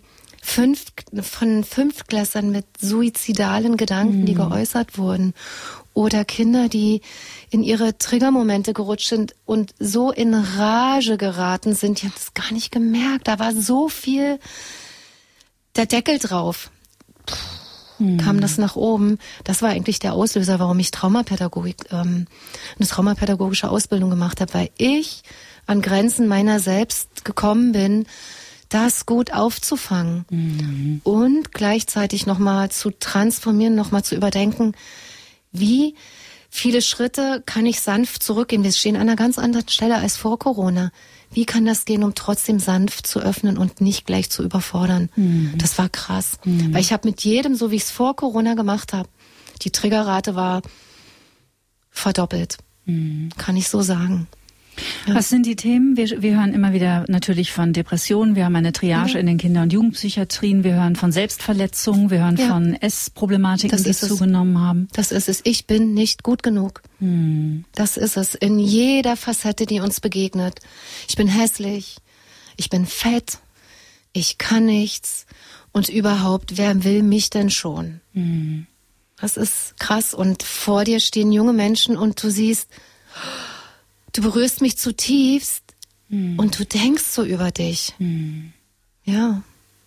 Fünftklässlern mit suizidalen Gedanken, die geäußert wurden. Oder Kinder, die in ihre Triggermomente gerutscht sind und so in Rage geraten sind, die haben das gar nicht gemerkt. Da war so viel der Deckel drauf. Kam das nach oben. Das war eigentlich der Auslöser, warum ich Traumapädagogik, eine traumapädagogische Ausbildung gemacht habe, weil ich an Grenzen meiner selbst gekommen bin, das gut aufzufangen und gleichzeitig nochmal zu transformieren, nochmal zu überdenken, wie viele Schritte kann ich sanft zurückgehen. Wir stehen an einer ganz anderen Stelle als vor Corona. Wie kann das gehen, um trotzdem sanft zu öffnen und nicht gleich zu überfordern? Das war krass. Weil ich habe mit jedem, so wie ich es vor Corona gemacht habe, die Triggerrate war verdoppelt. Kann ich so sagen. Ja. Was sind die Themen? Wir hören immer wieder natürlich von Depressionen. Wir haben eine Triage in den Kinder- und Jugendpsychiatrien. Wir hören von Selbstverletzungen. Wir hören von Essproblematiken, die zugenommen haben. Das ist es. Ich bin nicht gut genug. Das ist es. In jeder Facette, die uns begegnet. Ich bin hässlich. Ich bin fett. Ich kann nichts. Und überhaupt, wer will mich denn schon? Das ist krass. Und vor dir stehen junge Menschen und du siehst, du berührst mich zutiefst und du denkst so über dich. Ja.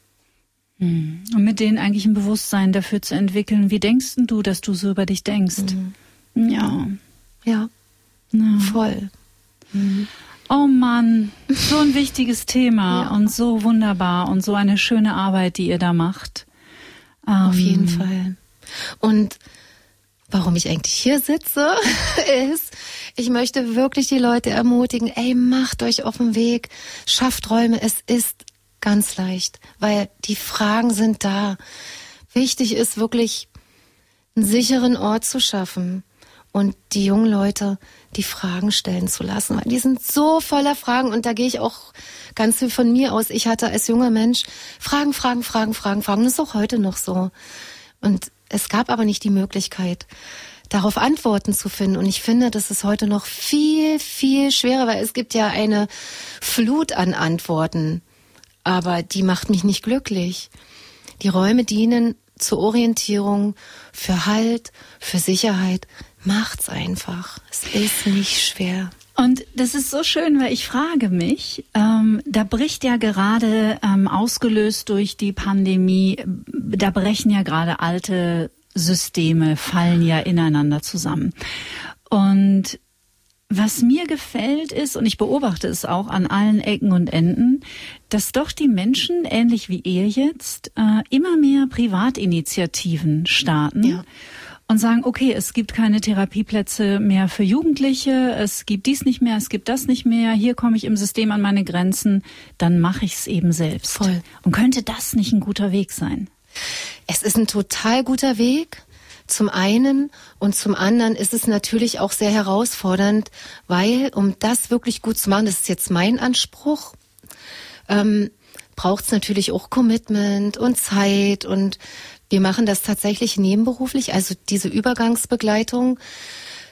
Und mit denen eigentlich ein Bewusstsein dafür zu entwickeln. Wie denkst du, dass du so über dich denkst? Ja. Ja. Voll. Oh Mann, so ein wichtiges Thema und so wunderbar und so eine schöne Arbeit, die ihr da macht. Auf jeden Fall. Und warum ich eigentlich hier sitze, ist, ich möchte wirklich die Leute ermutigen, macht euch auf den Weg, schafft Räume, es ist ganz leicht, weil die Fragen sind da. Wichtig ist wirklich, einen sicheren Ort zu schaffen und die jungen Leute die Fragen stellen zu lassen, weil die sind so voller Fragen und da gehe ich auch ganz viel von mir aus. Ich hatte als junger Mensch Fragen. Das ist auch heute noch so. Und es gab aber nicht die Möglichkeit, darauf Antworten zu finden. Und ich finde, das ist heute noch viel, viel schwerer, weil es gibt ja eine Flut an Antworten. Aber die macht mich nicht glücklich. Die Räume dienen zur Orientierung, für Halt, für Sicherheit. Macht's einfach. Es ist nicht schwer. Und das ist so schön, weil ich frage mich, da bricht ja gerade, ausgelöst durch die Pandemie, da brechen ja gerade alte Systeme, fallen ja ineinander zusammen. Und was mir gefällt ist, und ich beobachte es auch an allen Ecken und Enden, dass doch die Menschen, ähnlich wie ihr jetzt, immer mehr Privatinitiativen starten. Ja. Und sagen, okay, es gibt keine Therapieplätze mehr für Jugendliche, es gibt dies nicht mehr, es gibt das nicht mehr, hier komme ich im System an meine Grenzen, dann mache ich es eben selbst. Voll. Und könnte das nicht ein guter Weg sein? Es ist ein total guter Weg, zum einen, und zum anderen ist es natürlich auch sehr herausfordernd, weil, um das wirklich gut zu machen, das ist jetzt mein Anspruch, braucht es natürlich auch Commitment und Zeit und wir machen das tatsächlich nebenberuflich, also diese Übergangsbegleitung.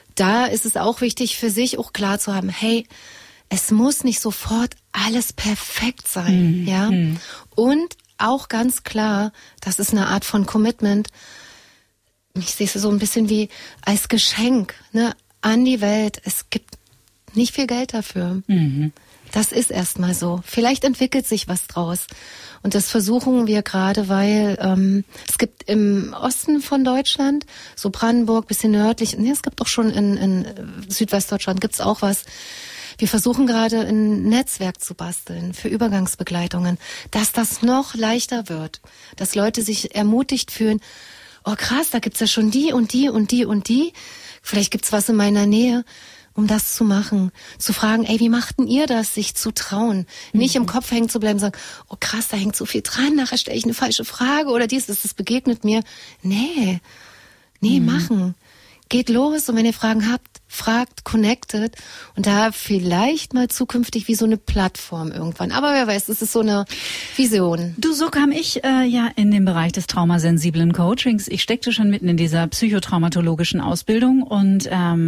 da ist es auch wichtig für sich auch klar zu haben, hey, es muss nicht sofort alles perfekt sein, ja. Und auch ganz klar, das ist eine Art von Commitment. Ich sehe es so ein bisschen wie als Geschenk, ne, an die Welt. Es gibt nicht viel Geld dafür. Das ist erstmal so. Vielleicht entwickelt sich was draus. Und das versuchen wir gerade, weil es gibt im Osten von Deutschland, so Brandenburg, bisschen nördlich, es gibt auch schon in Südwestdeutschland gibt's auch was. Wir versuchen gerade ein Netzwerk zu basteln für Übergangsbegleitungen, dass das noch leichter wird, dass Leute sich ermutigt fühlen, oh krass, da gibt's ja schon die und die und die und die, vielleicht gibt's was in meiner Nähe, um das zu machen, zu fragen, ey, wie machten ihr das, sich zu trauen, nicht im Kopf hängen zu bleiben, sagen, oh krass, da hängt so viel dran, nachher stelle ich eine falsche Frage oder das begegnet mir. Nee, machen. Geht los und wenn ihr Fragen habt, fragt, connected und da vielleicht mal zukünftig wie so eine Plattform irgendwann. Aber wer weiß, es ist so eine Vision. Du, so kam ich ja in den Bereich des traumasensiblen Coachings. Ich steckte schon mitten in dieser psychotraumatologischen Ausbildung und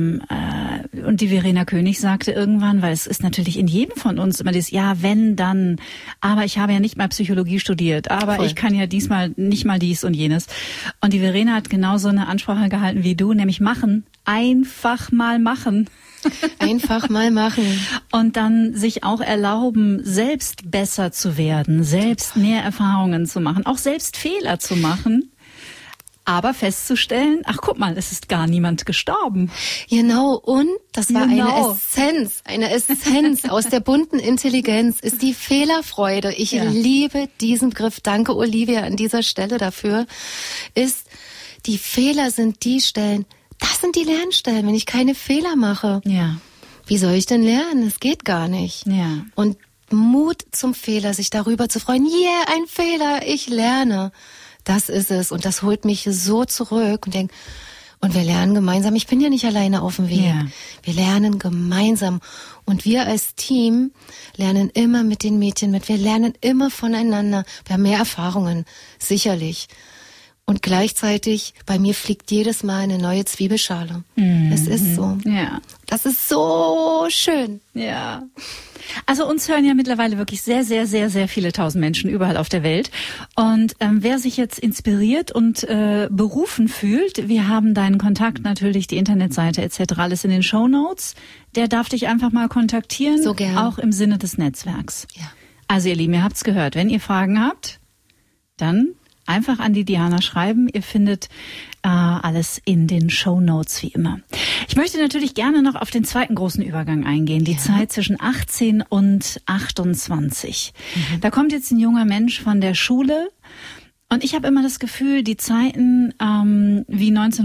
die Verena König sagte irgendwann, weil es ist natürlich in jedem von uns immer das, ja, wenn, dann, aber ich habe ja nicht mal Psychologie studiert, aber Voll. Ich kann ja diesmal nicht mal dies und jenes. Und die Verena hat genauso eine Ansprache gehalten wie du, nämlich machen. Einfach mal machen. Einfach mal machen. Und dann sich auch erlauben, selbst besser zu werden, selbst mehr Erfahrungen zu machen, auch selbst Fehler zu machen. Aber festzustellen, ach guck mal, es ist gar niemand gestorben. Genau, und das war eine Essenz aus der bunten Intelligenz, ist die Fehlerfreude. Ich liebe diesen Begriff, danke Olivia an dieser Stelle dafür, ist, die Fehler sind die Stellen, das sind die Lernstellen, wenn ich keine Fehler mache. Ja. Wie soll ich denn lernen? Das geht gar nicht. Ja. Und Mut zum Fehler, sich darüber zu freuen, ein Fehler, ich lerne. Das ist es. Und das holt mich so zurück und denke, und wir lernen gemeinsam. Ich bin ja nicht alleine auf dem Weg. Ja. Wir lernen gemeinsam. Und wir als Team lernen immer mit den Mädchen mit. Wir lernen immer voneinander. Wir haben mehr Erfahrungen, sicherlich. Und gleichzeitig, bei mir fliegt jedes Mal eine neue Zwiebelschale. Es ist so. Ja. Das ist so schön. Ja. Also uns hören ja mittlerweile wirklich sehr, sehr, sehr, sehr viele tausend Menschen überall auf der Welt. Und wer sich jetzt inspiriert und berufen fühlt, wir haben deinen Kontakt natürlich, die Internetseite etc. alles in den Shownotes. Der darf dich einfach mal kontaktieren. So gern. Auch im Sinne des Netzwerks. Ja. Also ihr Lieben, ihr habt's gehört. Wenn ihr Fragen habt, dann einfach an die Diana schreiben. Ihr findet alles in den Shownotes wie immer. Ich möchte natürlich gerne noch auf den zweiten großen Übergang eingehen, die Zeit zwischen 18 und 28. Da kommt jetzt ein junger Mensch von der Schule und ich habe immer das Gefühl, die Zeiten wie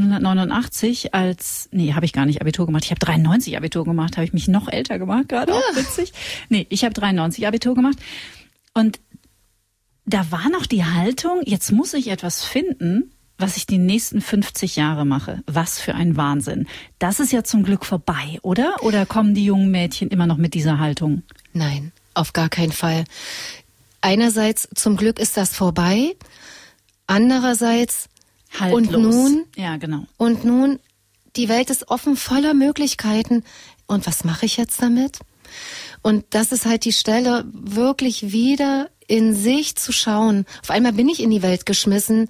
1989 habe ich gar nicht Abitur gemacht. Ich habe 93 Abitur gemacht, habe ich mich noch älter gemacht, gerade auch witzig. Nee, ich habe 93 Abitur gemacht und da war noch die Haltung, jetzt muss ich etwas finden, was ich die nächsten 50 Jahre mache. Was für ein Wahnsinn. Das ist ja zum Glück vorbei, oder? Oder kommen die jungen Mädchen immer noch mit dieser Haltung? Nein, auf gar keinen Fall. Einerseits, zum Glück ist das vorbei. Andererseits, Haltlos. Und nun? Ja, genau. Und nun, die Welt ist offen, voller Möglichkeiten. Und was mache ich jetzt damit? Und das ist halt die Stelle, wirklich wieder in sich zu schauen. Auf einmal bin ich in die Welt geschmissen.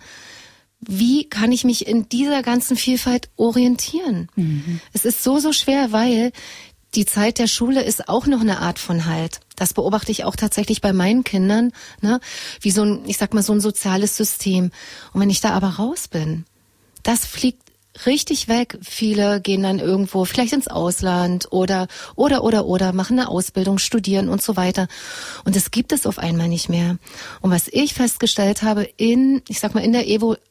Wie kann ich mich in dieser ganzen Vielfalt orientieren? Es ist so schwer, weil die Zeit der Schule ist auch noch eine Art von Halt. Das beobachte ich auch tatsächlich bei meinen Kindern, ne? Wie so ein, ich sag mal, so ein soziales System. Und wenn ich da aber raus bin, das fliegt richtig weg. Viele gehen dann irgendwo vielleicht ins Ausland oder machen eine Ausbildung, studieren und so weiter. Und das gibt es auf einmal nicht mehr. Und was ich festgestellt habe in der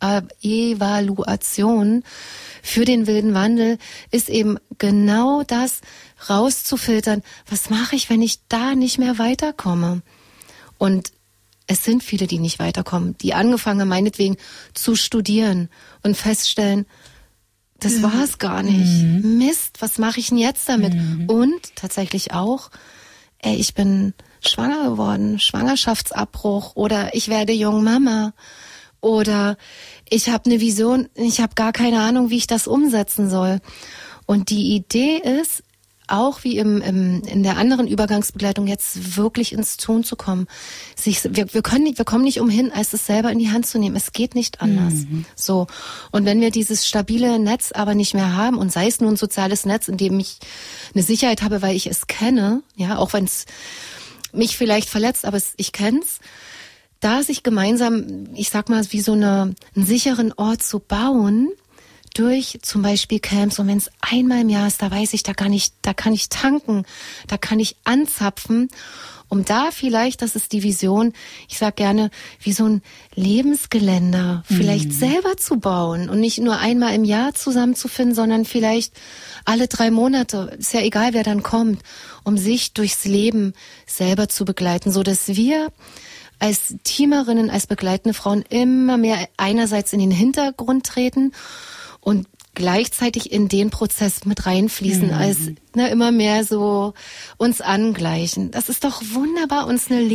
Evaluation für den wilden Wandel, ist eben genau das rauszufiltern. Was mache ich, wenn ich da nicht mehr weiterkomme? Und es sind viele, die nicht weiterkommen, die angefangen haben, meinetwegen zu studieren und feststellen, das war es gar nicht. Mist, was mache ich denn jetzt damit? Und tatsächlich auch, ich bin schwanger geworden, Schwangerschaftsabbruch oder ich werde Jungmama oder ich habe eine Vision, ich habe gar keine Ahnung, wie ich das umsetzen soll. Und die Idee ist, auch wie in der anderen Übergangsbegleitung jetzt wirklich ins Tun zu kommen. Wir kommen nicht umhin, es selber in die Hand zu nehmen. Es geht nicht anders. So. Und wenn wir dieses stabile Netz aber nicht mehr haben, und sei es nur ein soziales Netz, in dem ich eine Sicherheit habe, weil ich es kenne, ja, auch wenn es mich vielleicht verletzt, aber ich kenn's, da sich gemeinsam, ich sag mal, wie so einen sicheren Ort zu bauen, durch zum Beispiel Camps, und wenn es einmal im Jahr ist, da weiß ich, da kann ich tanken, da kann ich anzapfen, um da vielleicht, das ist die Vision, ich sag gerne, wie so ein Lebensgeländer vielleicht selber zu bauen und nicht nur einmal im Jahr zusammenzufinden, sondern vielleicht alle 3 Monate, ist ja egal, wer dann kommt, um sich durchs Leben selber zu begleiten, so dass wir als Teamerinnen, als begleitende Frauen immer mehr einerseits in den Hintergrund treten und gleichzeitig in den Prozess mit reinfließen, als immer mehr so uns angleichen. Das ist doch wunderbar, uns eine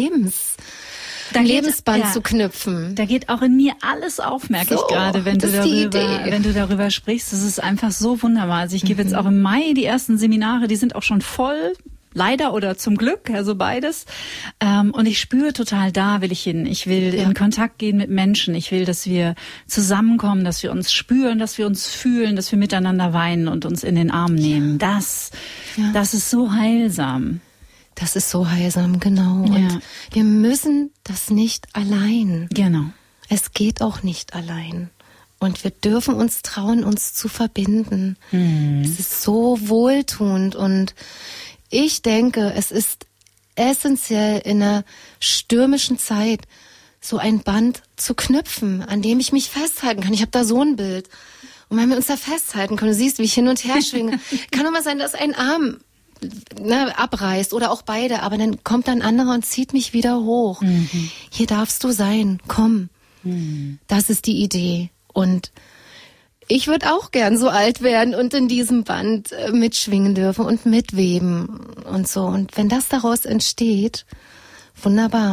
Lebensband zu knüpfen. Da geht auch in mir alles auf, merke ich gerade, wenn du darüber sprichst. Das ist einfach so wunderbar. Also ich gebe jetzt auch im Mai die ersten Seminare, die sind auch schon voll. Leider oder zum Glück, also beides. Und ich spüre total, da will ich hin. Ich will in Kontakt gehen mit Menschen. Ich will, dass wir zusammenkommen, dass wir uns spüren, dass wir uns fühlen, dass wir miteinander weinen und uns in den Arm nehmen. Das ist so heilsam. Das ist so heilsam, genau. Ja. Und wir müssen das nicht allein. Genau. Es geht auch nicht allein. Und wir dürfen uns trauen, uns zu verbinden. Es ist so wohltuend, und ich denke, es ist essentiell in einer stürmischen Zeit, so ein Band zu knüpfen, an dem ich mich festhalten kann. Ich habe da so ein Bild. Und wenn wir uns da festhalten können, du siehst, wie ich hin und her schwinge, kann doch mal sein, dass ein Arm abreißt oder auch beide, aber dann kommt ein anderer und zieht mich wieder hoch. Hier darfst du sein, komm. Das ist die Idee. Und ich würde auch gern so alt werden und in diesem Band mitschwingen dürfen und mitweben und so. Und wenn das daraus entsteht, wunderbar.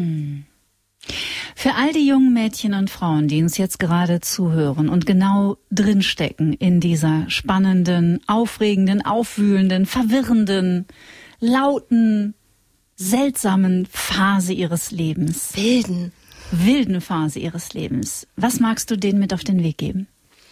Für all die jungen Mädchen und Frauen, die uns jetzt gerade zuhören und genau drinstecken in dieser spannenden, aufregenden, aufwühlenden, verwirrenden, lauten, seltsamen Phase ihres Lebens. Wilden Phase ihres Lebens. Was magst du denen mit auf den Weg geben?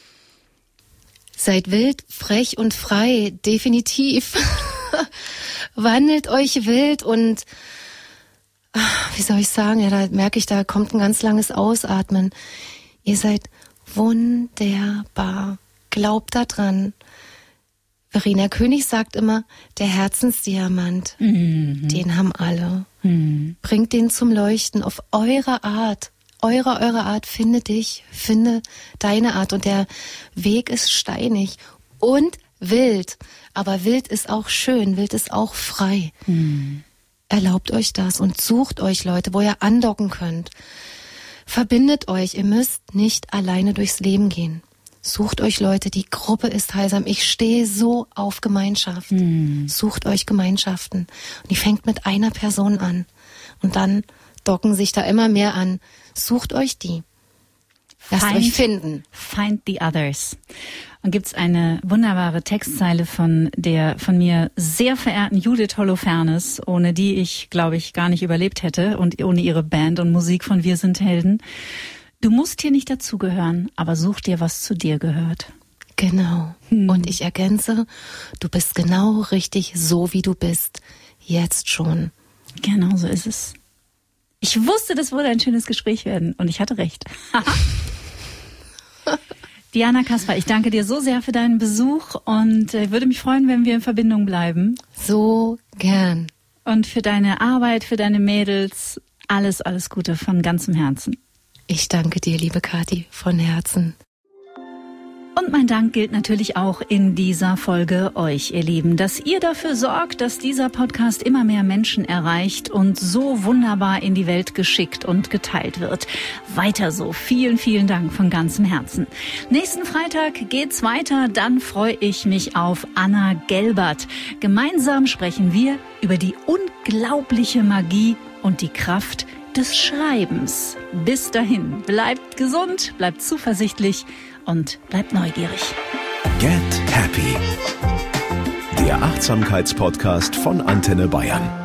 Seid wild, frech und frei, definitiv. Wandelt euch wild und, wie soll ich sagen, ja, da merke ich, da kommt ein ganz langes Ausatmen. Ihr seid wunderbar. Glaubt daran. Verena König sagt immer, der Herzensdiamant, den haben alle. Bringt den zum Leuchten auf eure Art. Eure Art, finde dich, finde deine Art. Und der Weg ist steinig und wild. Aber wild ist auch schön, wild ist auch frei. Erlaubt euch das und sucht euch Leute, wo ihr andocken könnt. Verbindet euch, ihr müsst nicht alleine durchs Leben gehen. Sucht euch Leute, die Gruppe ist heilsam. Ich stehe so auf Gemeinschaft. Sucht euch Gemeinschaften. Und die fängt mit einer Person an. Und dann docken sich da immer mehr an. Sucht euch die. Lasst euch finden. Find the others. Und gibt's eine wunderbare Textzeile von der von mir sehr verehrten Judith Holofernes, ohne die ich, glaube ich, gar nicht überlebt hätte und ohne ihre Band und Musik von Wir sind Helden. Du musst hier nicht dazugehören, aber such dir, was zu dir gehört. Genau. Und ich ergänze, du bist genau richtig so, wie du bist. Jetzt schon. Genau so ist es. Ich wusste, das würde ein schönes Gespräch werden und ich hatte recht. Diana Kasper, ich danke dir so sehr für deinen Besuch und würde mich freuen, wenn wir in Verbindung bleiben. So gern. Und für deine Arbeit, für deine Mädels, alles Gute von ganzem Herzen. Ich danke dir, liebe Kathi, von Herzen. Und mein Dank gilt natürlich auch in dieser Folge euch, ihr Lieben, dass ihr dafür sorgt, dass dieser Podcast immer mehr Menschen erreicht und so wunderbar in die Welt geschickt und geteilt wird. Weiter so. Vielen, vielen Dank von ganzem Herzen. Nächsten Freitag geht's weiter. Dann freue ich mich auf Anna Gelbert. Gemeinsam sprechen wir über die unglaubliche Magie und die Kraft des Schreibens. Bis dahin, bleibt gesund, bleibt zuversichtlich und bleibt neugierig. Get Happy. Der Achtsamkeitspodcast von Antenne Bayern.